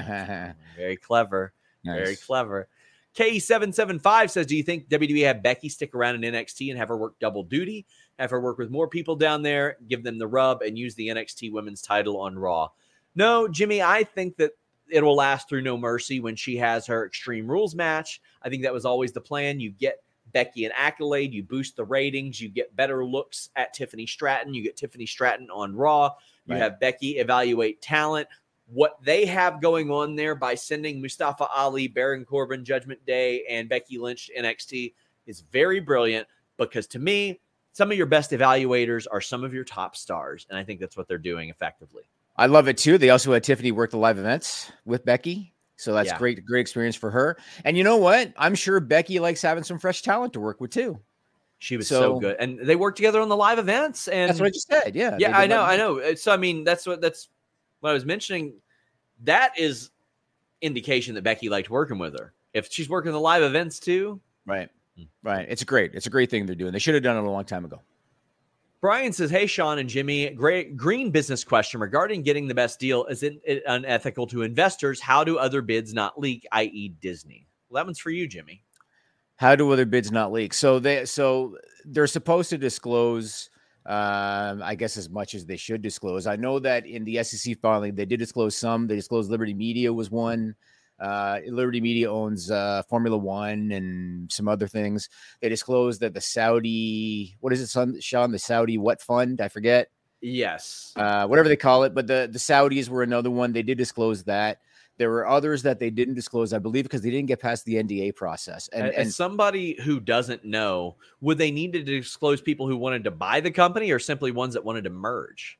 Very clever. Very Nice. clever. K seven seven five says, do you think W W E have Becky stick around in N X T and have her work double duty? Have her work with more people down there, give them the rub, and use the N X T women's title on Raw? No, Jimmy, I think that it will last through No Mercy when she has her Extreme Rules match. I think that was always the plan. You get Becky an accolade, you boost the ratings, you get better looks at Tiffany Stratton, you get Tiffany Stratton on Raw, you Right. have Becky evaluate talent. What they have going on there by sending Mustafa Ali, Baron Corbin, Judgment Day, and Becky Lynch to N X T is very brilliant, because to me, some of your best evaluators are some of your top stars, and I think that's what they're doing effectively. I love it too. They also had Tiffany work the live events with Becky. So that's Yeah. great, great experience for her. And you know what? I'm sure Becky likes having some fresh talent to work with too. She was so, So- good, and they worked together on the live events. And That's what I just said. Yeah. they yeah, did I know, live I events. know. So I mean, that's what that's what I was mentioning. That is indication that Becky liked working with her. If she's working the live events too. Right. Right. It's great. It's a great thing they're doing. They should have done it a long time ago. Brian says, hey, Sean and Jimmy, great green business question regarding getting the best deal. Is it it unethical to investors? How do other bids not leak, that is. Disney? Well, that one's for you, Jimmy. How do other bids not leak? So they so they're supposed to disclose, um, I guess, as much as they should disclose. I know that in the S E C filing, they did disclose some. They disclosed Liberty Media was one. Uh, Liberty Media owns uh, Formula One and some other things. They disclosed that the Saudi, what is it, son, Sean? The Saudi what fund? I forget. Yes. Uh, whatever they call it. But the the Saudis were another one. They did disclose that. There were others that they didn't disclose, I believe, because they didn't get past the N D A process. And, As and somebody who doesn't know, would they need to disclose people who wanted to buy the company or simply ones that wanted to merge?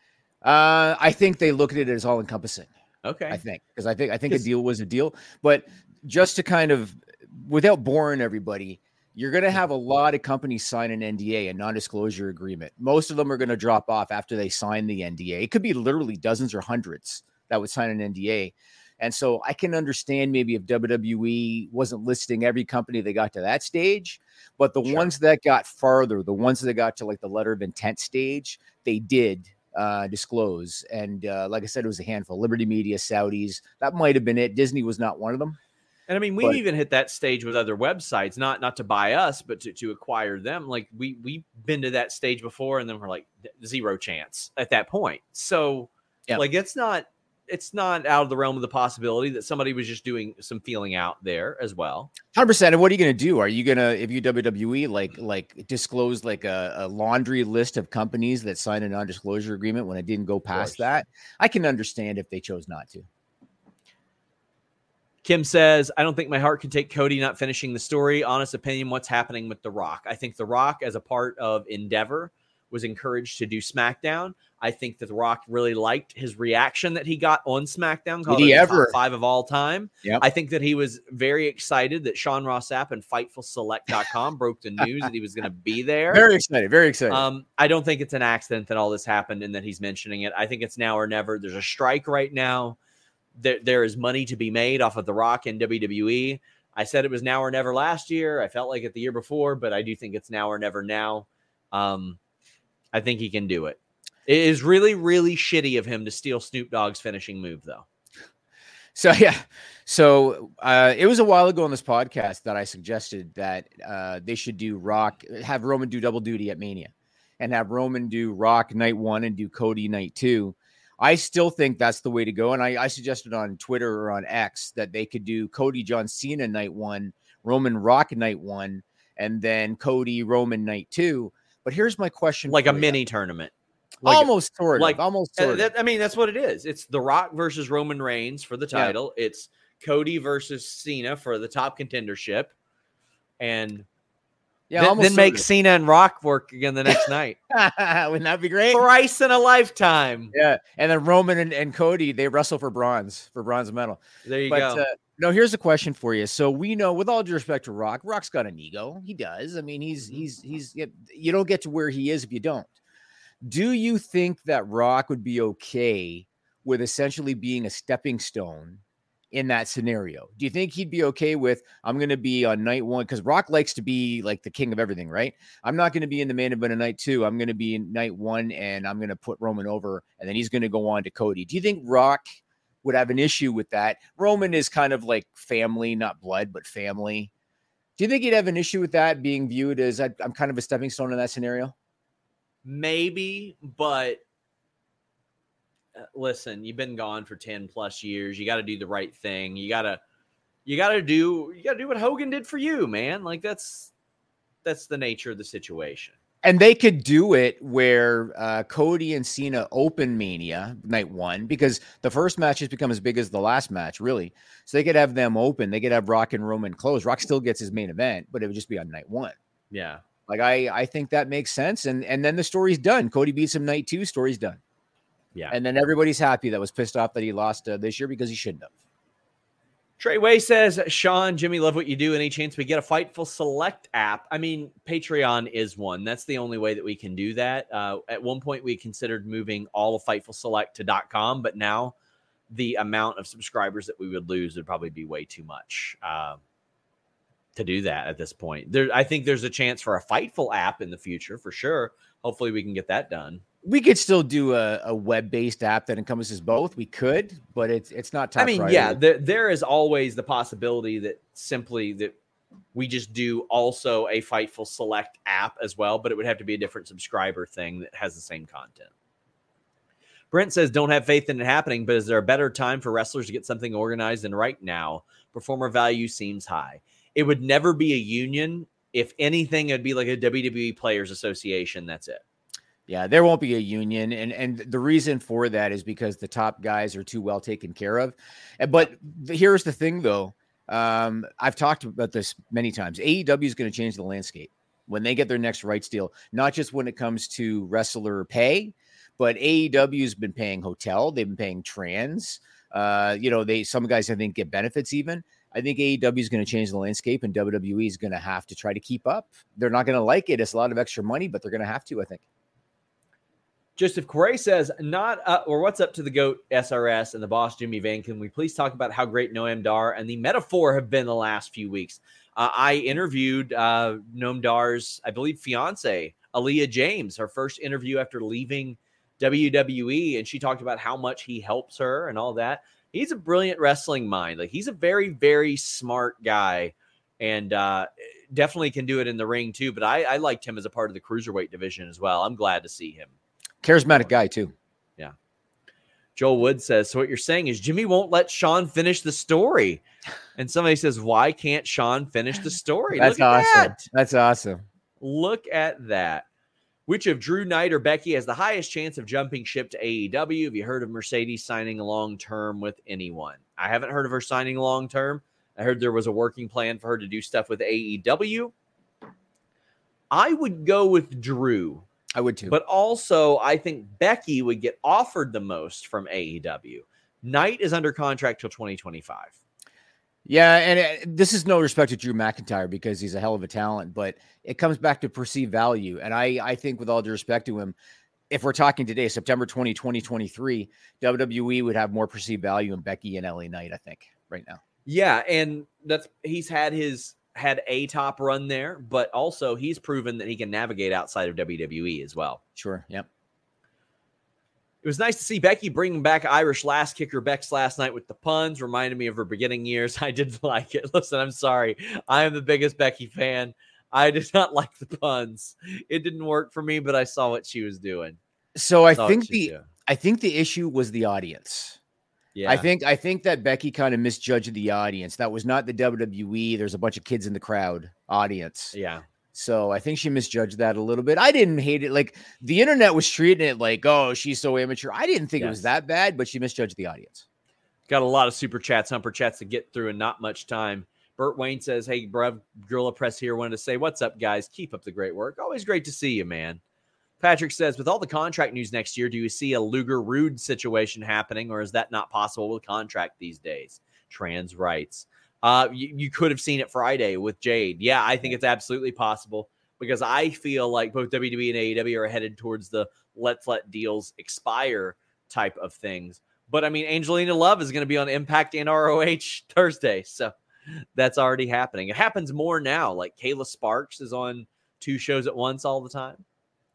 uh, I think they looked at it as all encompassing. Okay. I think because I think I think a 'Cause- deal was a deal. But just to kind of, without boring everybody, you're going to have a lot of companies sign an N D A, a non-disclosure agreement. Most of them are going to drop off after they sign the N D A. It could be literally dozens or hundreds that would sign an N D A. And so I can understand maybe if W W E wasn't listing every company they got to that stage, but the Sure. ones that got farther, the ones that got to like the letter of intent stage, they did uh, disclose. And uh, like I said, it was a handful. Liberty Media, Saudis, that might have been it. Disney was not one of them. And I mean, we've But- even hit that stage with other websites, not not to buy us, but to, to acquire them. Like we we've been to that stage before, and then we're like zero chance at that point. So Yeah. like it's not it's not out of the realm of the possibility that somebody was just doing some feeling out there as well. one hundred percent. And what are you going to do? Are you going to, if you W W E, like like disclose like a, a laundry list of companies that signed a non-disclosure agreement when it didn't go past course. that? I can understand if they chose not to. Kim says, I don't think my heart can take Cody not finishing the story. Honest opinion, what's happening with The Rock? I think The Rock, as a part of Endeavor, was encouraged to do SmackDown. I think that The Rock really liked his reaction that he got on SmackDown. Called Did he it the top ever? five of all time. Yep. I think that he was very excited that Sean Ross Sapp and Fightful Select dot com broke the news that he was going to be there. Very excited. Very excited. Um, I don't think it's an accident that all this happened and that he's mentioning it. I think it's now or never. There's a strike right now. There, there is money to be made off of The Rock and W W E. I said it was now or never last year. I felt like it the year before, but I do think it's now or never now. Um, I think he can do it. It is really, really shitty of him to steal Snoop Dogg's finishing move, though. So yeah, so uh, it was a while ago on this podcast that I suggested that uh, they should do Rock, have Roman do double duty at Mania, and have Roman do Rock night one and do Cody night two. I still think that's the way to go, and I, I suggested on Twitter or on X that they could do Cody John Cena night one, Roman Rock night one, and then Cody Roman night two. But here's my question: Like for a you. mini tournament. Like, almost sort of, like almost uh, sort of. that, I mean, that's what it is. It's The Rock versus Roman Reigns for the title. Yeah. It's Cody versus Cena for the top contendership. And yeah, then, then make Cena and Rock work again the next night. Wouldn't that be great? Thrice in a lifetime. Yeah. And then Roman and, and Cody, they wrestle for bronze, for bronze medal. There you but, go. Uh, no, here's a question for you. So we know, with all due respect to Rock, Rock's got an ego. He does. I mean, he's, he's, he's, you don't get to where he is if you don't. Do you think that Rock would be okay with essentially being a stepping stone in that scenario? Do you think he'd be okay with, I'm going to be on night one? Because Rock likes to be like the king of everything, right? I'm not going to be in the main event of night two. I'm going to be in night one, and I'm going to put Roman over, and then he's going to go on to Cody. Do you think Rock would have an issue with that? Roman is kind of like family, not blood, but family. Do you think he'd have an issue with that being viewed as I'm kind of a stepping stone in that scenario? Maybe, but listen, you've been gone for ten plus years. You got to do the right thing. You got to, you got to do, you got to do what Hogan did for you, man. Like that's, that's the nature of the situation. And they could do it where uh, Cody and Cena open Mania night one, because the first match has become as big as the last match, really. So they could have them open. They could have Rock and Roman close. Rock still gets his main event, but it would just be on night one. Yeah. Like, I, I think that makes sense. And, and then the story's done. Cody beats him night two, story's done. Yeah. And then everybody's happy that was pissed off that he lost uh, this year because he shouldn't have. Trey Way says, Sean, Jimmy, love what you do. Any chance we get a Fightful Select app? I mean, Patreon is one. That's the only way that we can do that. Uh, at one point, we considered moving all of Fightful Select to .com, but now the amount of subscribers that we would lose would probably be way too much uh, to do that at this point. There, I think there's a chance for a Fightful app in the future, for sure. Hopefully we can get that done. We could still do a, a web-based app that encompasses both. We could, but it's it's not top I mean, priority. yeah, there, there is always the possibility that simply that we just do also a Fightful Select app as well, but it would have to be a different subscriber thing that has the same content. Brent says, don't have faith in it happening, but is there a better time for wrestlers to get something organized than right now? Performer value seems high. It would never be a union. If anything, it'd be like a W W E Players Association. That's it. Yeah, there won't be a union. And, and the reason for that is because the top guys are too well taken care of. But here's the thing, though. Um, I've talked about this many times. A E W is going to change the landscape when they get their next rights deal, not just when it comes to wrestler pay, but A E W has been paying hotel. They've been paying trans. Uh, you know, they some guys, I think, get benefits even. I think A E W is going to change the landscape, and W W E is going to have to try to keep up. They're not going to like it. It's a lot of extra money, but they're going to have to, I think. Joseph Correa says, not uh, or what's up to the GOAT S R S and the boss Jimmy Van? Can we please talk about how great Noam Dar and the Metaphor have been the last few weeks? Uh, I interviewed uh, Noam Dar's, I believe, fiance, Aaliyah James, her first interview after leaving W W E, and she talked about how much he helps her and all that. He's a brilliant wrestling mind. Like, he's a very, very smart guy, and uh, definitely can do it in the ring too. But I, I liked him as a part of the cruiserweight division as well. I'm glad to see him. Charismatic guy, too. Yeah. Joel Wood says, so what you're saying is Jimmy won't let Sean finish the story. And somebody says, why can't Sean finish the story? That's Look at awesome. that. That's awesome. Look at that. Which of Drew Knight or Becky has the highest chance of jumping ship to A E W? Have you heard of Mercedes signing long-term with anyone? I haven't heard of her signing long-term. I heard there was a working plan for her to do stuff with A E W. I would go with Drew. I would too. But also, I think Becky would get offered the most from A E W. Knight is under contract till twenty twenty-five. Yeah, and it, this is no respect to Drew McIntyre because he's a hell of a talent, but it comes back to perceived value. And I, I think with all due respect to him, if we're talking today, September twentieth, twenty twenty-three, W W E would have more perceived value in Becky and L A Knight, I think, right now. Yeah, and that's he's had his... had a top run there, but also he's proven that he can navigate outside of W W E as well. Sure. Yep. It was nice to see Becky bringing back Irish Last Kicker Bex last night with the puns. Reminded me of her beginning years. I did like it. Listen, I'm sorry. I am the biggest Becky fan. I did not like the puns. It didn't work for me, but I saw what she was doing. So I Saw think what she was the doing. I think the issue was the audience. Yeah. I think I think that Becky kind of misjudged the audience. That was not the W W E. There's a bunch of kids in the crowd audience. Yeah. So I think she misjudged that a little bit. I didn't hate it. Like the internet was treating it like, oh, she's so immature. I didn't think yes. it was that bad, but she misjudged the audience. Got a lot of super chats, humper chats to get through and not much time. Bert Wayne says, hey, bruv, Gorilla Press here. Wanted to say, what's up, guys? Keep up the great work. Always great to see you, man. Patrick says, with all the contract news next year, do you see a Luger Rude situation happening, or is that not possible with contract these days? Trans rights. Uh, you, you could have seen it Friday with Jade. Yeah, I think it's absolutely possible because I feel like both W W E and A E W are headed towards the let's let deals expire type of things. But, I mean, Angelina Love is going to be on Impact and R O H Thursday, so that's already happening. It happens more now. Like Kayla Sparks is on two shows at once all the time.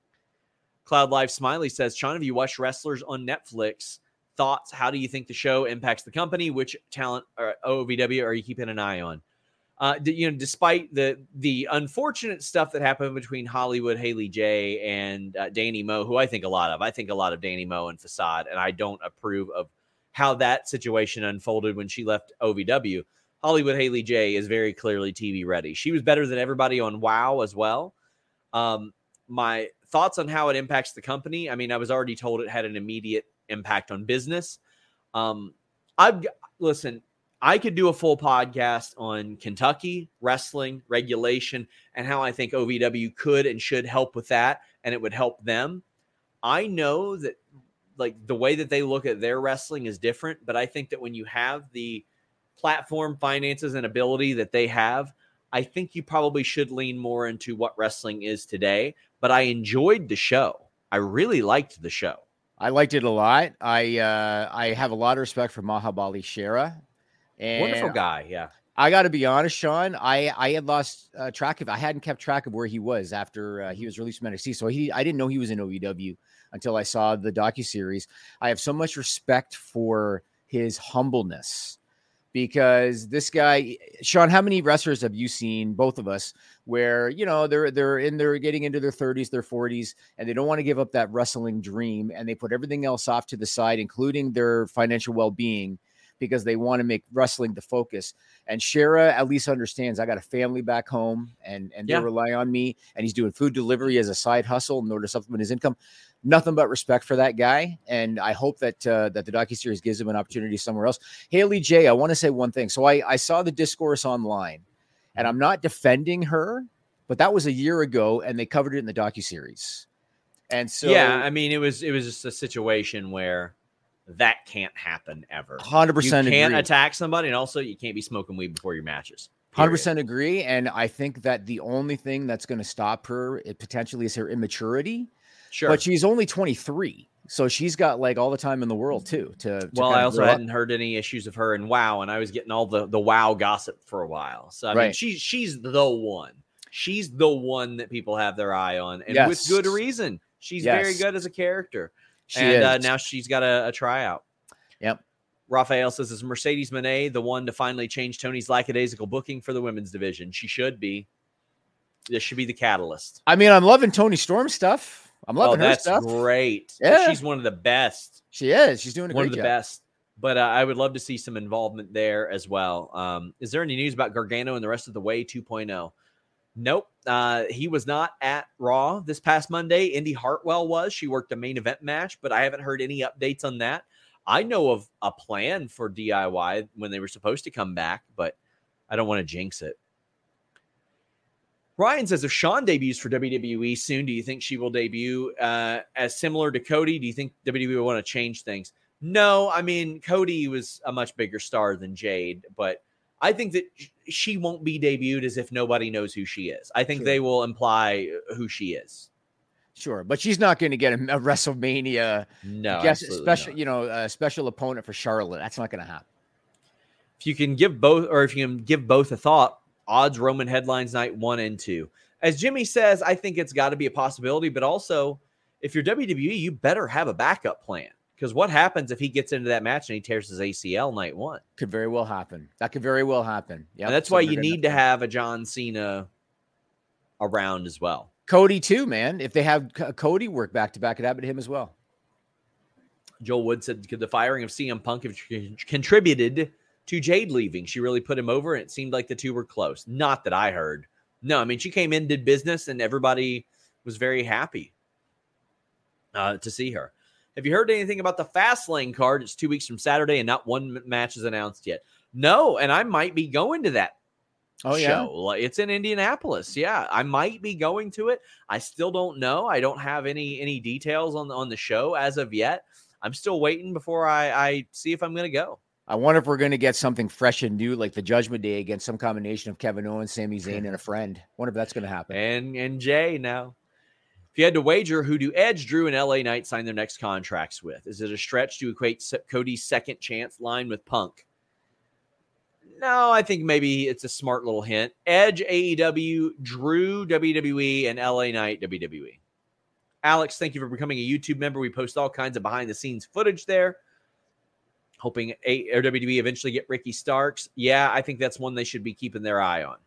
Cloud Life Smiley says, Sean, have you watched Wrestlers on Netflix? Thoughts? How do you think the show impacts the company? Which talent or O V W are you keeping an eye on? Uh, you know, despite the the unfortunate stuff that happened between Hollywood, Haley J, and uh, Danny Moe, who I think a lot of, I think a lot of Danny Moe and Facade, and I don't approve of how that situation unfolded when she left O V W. Hollywood Haley J is very clearly T V ready. She was better than everybody on WoW as well. Um, my thoughts on how it impacts the company. I mean, I was already told it had an immediate impact on business. Um, I've listen, I could do a full podcast on Kentucky wrestling regulation and how I think O V W could and should help with that. And it would help them. I know that like the way that they look at their wrestling is different, but I think that when you have the platform, finances, and ability that they have, I think you probably should lean more into what wrestling is today. But I enjoyed the show. I really liked the show. I liked it a lot. I uh, I have a lot of respect for Mahabali Shera. And wonderful guy, yeah. I got to be honest, Sean. I, I had lost uh, track of. I hadn't kept track of where he was after uh, he was released from N X T. So he, I didn't know he was in O V W until I saw the docuseries. I have so much respect for his humbleness because this guy, Sean. How many wrestlers have you seen? Both of us, where you know they're they're in they're getting into their thirties, their forties, and they don't want to give up that wrestling dream, and they put everything else off to the side, including their financial well-being, because they want to make wrestling the focus. And Shera at least understands I got a family back home and, and yeah. they rely on me. And he's doing food delivery as a side hustle in order to supplement his income. Nothing but respect for that guy. And I hope that uh, that the docuseries gives him an opportunity somewhere else. Haley J, I want to say one thing. So I, I saw the discourse online, and I'm not defending her, but that was a year ago, and they covered it in the docuseries. And so, yeah, I mean, it was it was just a situation where that can't happen ever. one hundred percent You can't agree. attack somebody, and also you can't be smoking weed before your matches. Period. one hundred percent agree. And I think that the only thing that's going to stop her it potentially is her immaturity. Sure. But she's only twenty-three. So she's got like all the time in the world too. To, to well, kind I of also grow up. hadn't heard any issues of her in WoW, and I was getting all the, the WoW gossip for a while. So I Right. mean, she's she's the one. She's the one that people have their eye on, and Yes. with good reason. She's Yes. very good as a character. She and uh, is. now she's got a, a tryout. Yep. Raphael says, is Mercedes Moné the one to finally change Tony's lackadaisical booking for the women's division? She should be. This should be the catalyst. I mean, I'm loving Tony Storm stuff. I'm Oh, loving her that's stuff. great. Yeah. She's one of the best. She is. She's doing a One great of the job. best. But uh, I would love to see some involvement there as well. Um, is there any news about Gargano and the rest of the Way two point oh? Nope. Uh, he was not at Raw this past Monday. Indy Hartwell was. She worked a main event match, but I haven't heard any updates on that. I know of a plan for D I Y when they were supposed to come back, but I don't want to jinx it. Ryan says, if Shawn debuts for W W E soon, do you think she will debut uh, as similar to Cody? Do you think W W E will want to change things? No, I mean, Cody was a much bigger star than Jade, but I think that she won't be debuted as if nobody knows who she is. I think Sure. they will imply who she is. Sure, but she's not going to get a, a WrestleMania. No, Yes, absolutely special. not. You know, a special opponent for Charlotte. That's not going to happen. If you can give both, or if you can give both a thought, odds Roman headlines night one and two. As Jimmy says, I think it's got to be a possibility, but also if you're W W E, you better have a backup plan. Because what happens if he gets into that match and he tears his A C L night one? Could very well happen. That could very well happen. Yeah, And that's why you need to have a John Cena around as well. Cody too, man. If they have C- Cody work back to back, it happened to him as well. Joel Wood said, could the firing of C M Punk have contributed to Jade leaving? She really put him over, and it seemed like the two were close. Not that I heard. No, I mean, she came in, did business, and everybody was very happy uh, to see her. Have you heard anything about the Fastlane card? It's two weeks from Saturday, and not one match is announced yet. No, and I might be going to that Oh, show. Yeah? It's in Indianapolis. Yeah, I might be going to it. I still don't know. I don't have any any details on, on the show as of yet. I'm still waiting before I, I see if I'm going to go. I wonder if we're going to get something fresh and new, like the Judgment Day against some combination of Kevin Owens, Sami Zayn, and a friend. Wonder if that's going to happen. And and Jay now. If you had to wager, who do Edge, Drew, and L A Knight sign their next contracts with? Is it a stretch to equate Cody's second chance line with Punk? No, I think maybe it's a smart little hint. Edge, A E W, Drew, W W E, and L A Knight, W W E. Alex, thank you for becoming a YouTube member. We post all kinds of behind-the-scenes footage there. Hoping a- or W W E eventually get Ricky Starks. Yeah, I think that's one they should be keeping their eye on.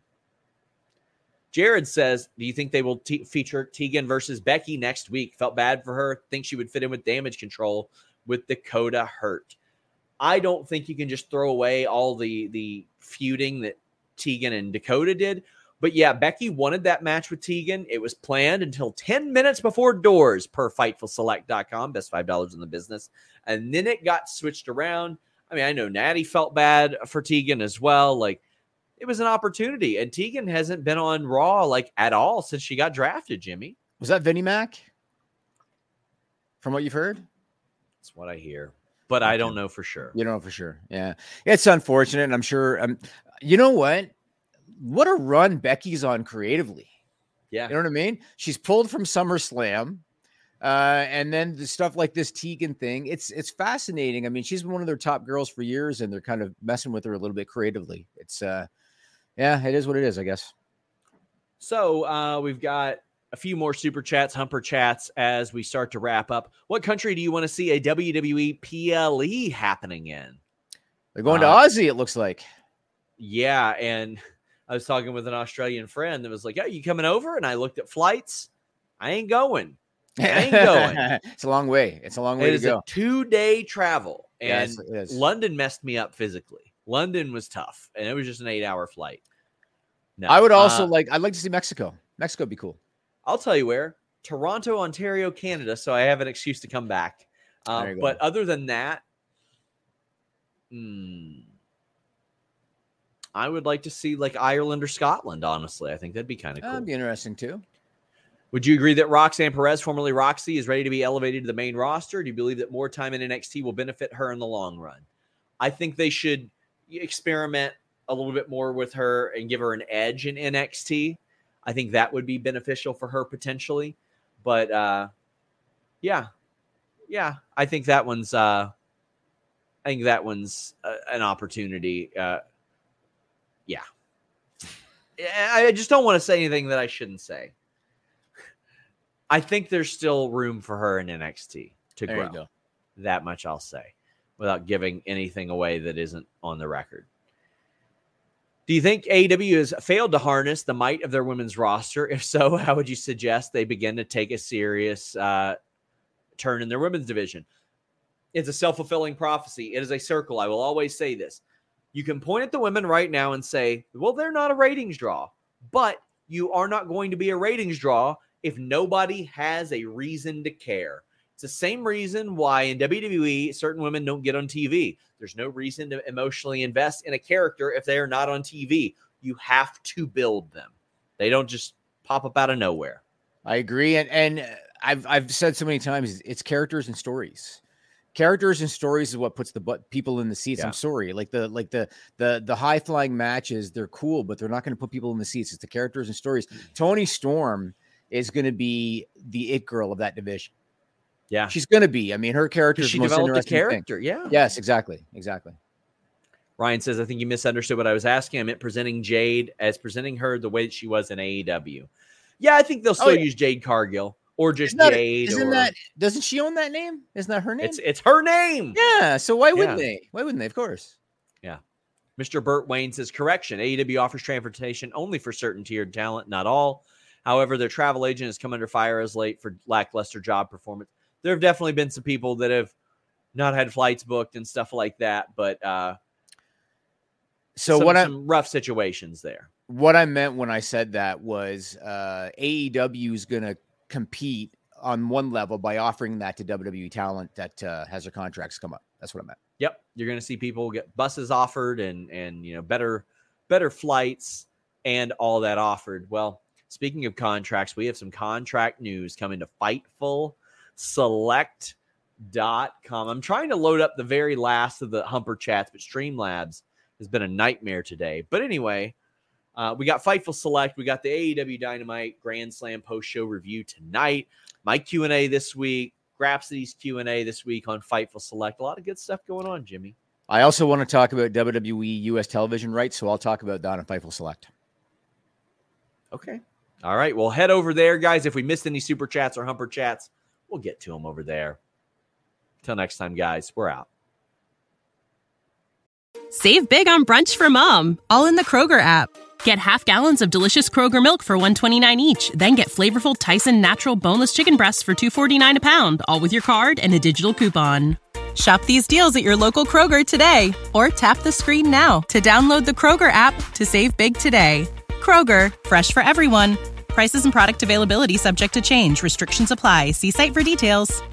Jared says, do you think they will te- feature Tegan versus Becky next week? Felt bad for her. Think she would fit in with Damage Control with Dakota hurt. I don't think you can just throw away all the, the feuding that Tegan and Dakota did. But yeah, Becky wanted that match with Tegan. It was planned until ten minutes before doors per Fightful Select dot com. Best five dollars in the business. And then it got switched around. I mean, I know Natty felt bad for Tegan as well. Like, it was an opportunity. And Tegan hasn't been on Raw, like, at all since she got drafted, Jimmy. Was that Vinnie Mac? From what you've heard? That's what I hear. But I don't know for sure. You don't know for sure. Yeah. It's unfortunate. And I'm sure, um, you know what? What a run Becky's on creatively. Yeah. You know what I mean? She's pulled from SummerSlam. Uh, and then the stuff like this Tegan thing, it's it's fascinating. I mean, she's been one of their top girls for years, and they're kind of messing with her a little bit creatively. It's, uh, yeah, it is what it is, I guess. So uh, we've got a few more super chats, humper chats as we start to wrap up. What country do you want to see a W W E P L E happening in? They're going uh, to Aussie, it looks like. Yeah, and I was talking with an Australian friend that was like, "Oh, you coming over?" And I looked at flights. I ain't going. I ain't going. It's a long way. It's a long way it to is go. a two-day travel, and yes, it is. London messed me up physically. London was tough, and it was just an eight-hour flight. No, I would also uh, like. I'd like to see Mexico. Mexico would be cool. I'll tell you where: Toronto, Ontario, Canada. So I have an excuse to come back. Uh, but go. Other than that, hmm, I would like to see like Ireland or Scotland. Honestly, I think that'd be kind of cool. That'd be interesting too. Would you agree that Roxanne Perez, formerly Roxy, is ready to be elevated to the main roster? Do you believe that more time in N X T will benefit her in the long run? I think they should experiment a little bit more with her and give her an edge in N X T. I think that would be beneficial for her potentially. But, uh, yeah. Yeah, I think that one's uh, I think that one's uh, an opportunity. Uh, yeah. I just don't want to say anything that I shouldn't say. I think there's still room for her in N X T to there grow. You go. That much I'll say without giving anything away that isn't on the record. Do you think A E W has failed to harness the might of their women's roster? If so, how would you suggest they begin to take a serious uh, turn in their women's division? It's a self-fulfilling prophecy. It is a circle. I will always say this. You can point at the women right now and say, well, they're not a ratings draw, but you are not going to be a ratings draw if nobody has a reason to care. It's the same reason why in W W E, certain women don't get on T V. There's no reason to emotionally invest in a character if they are not on T V. You have to build them. They don't just pop up out of nowhere. I agree. And and I've I've said so many times, it's characters and stories. Characters and stories is what puts the butt people in the seats. Yeah. I'm sorry. Like the like the the the high flying matches, they're cool, but they're not going to put people in the seats. It's the characters and stories. Toni Storm is going to be the it girl of that division. Yeah, she's going to be. I mean, her character is she the most developed a character. Thing. Yeah. Yes, exactly, exactly. Ryan says, I think you misunderstood what I was asking. I meant presenting Jade as presenting her the way that she was in A E W. Yeah, I think they'll still oh, yeah. use Jade Cargill or just isn't Jade. That, isn't or, that doesn't she own that name? Isn't that her name? It's it's her name. Yeah. So why wouldn't yeah. they? Why wouldn't they? Of course. Yeah. Mister Burt Wayne says, correction. A E W offers transportation only for certain tiered talent, not all. However, their travel agent has come under fire as late for lackluster job performance. There have definitely been some people that have not had flights booked and stuff like that, but uh, so some, what I'm some rough situations there. what I meant when I said that was uh, A E W is going to compete on one level by offering that to W W E talent that uh, has their contracts come up. That's what I meant. Yep. You're going to see people get buses offered and, and, you know, better, better flights and all that offered. Well, speaking of contracts, we have some contract news coming to Fightful Select dot com. I'm trying to load up the very last of the Humper chats, but Streamlabs has been a nightmare today. But anyway, uh, we got Fightful Select. We got the A E W Dynamite Grand Slam post-show review tonight. My Q and A this week. Grapsity's Q and A this week on Fightful Select. A lot of good stuff going on, Jimmy. I also want to talk about W W E U S television rights, so I'll talk about that on Fightful Select. Okay. All right. Well, head over there, guys. If we missed any super chats or Humper chats, we'll get to them over there. Till next time, guys. We're out. Save big on brunch for mom, all in the Kroger app. Get half gallons of delicious Kroger milk for one dollar and twenty-nine cents each. Then get flavorful Tyson natural boneless chicken breasts for two dollars and forty-nine cents a pound, all with your card and a digital coupon. Shop these deals at your local Kroger today, or tap the screen now to download the Kroger app to save big today. Kroger, fresh for everyone. Prices and product availability subject to change. Restrictions apply. See site for details.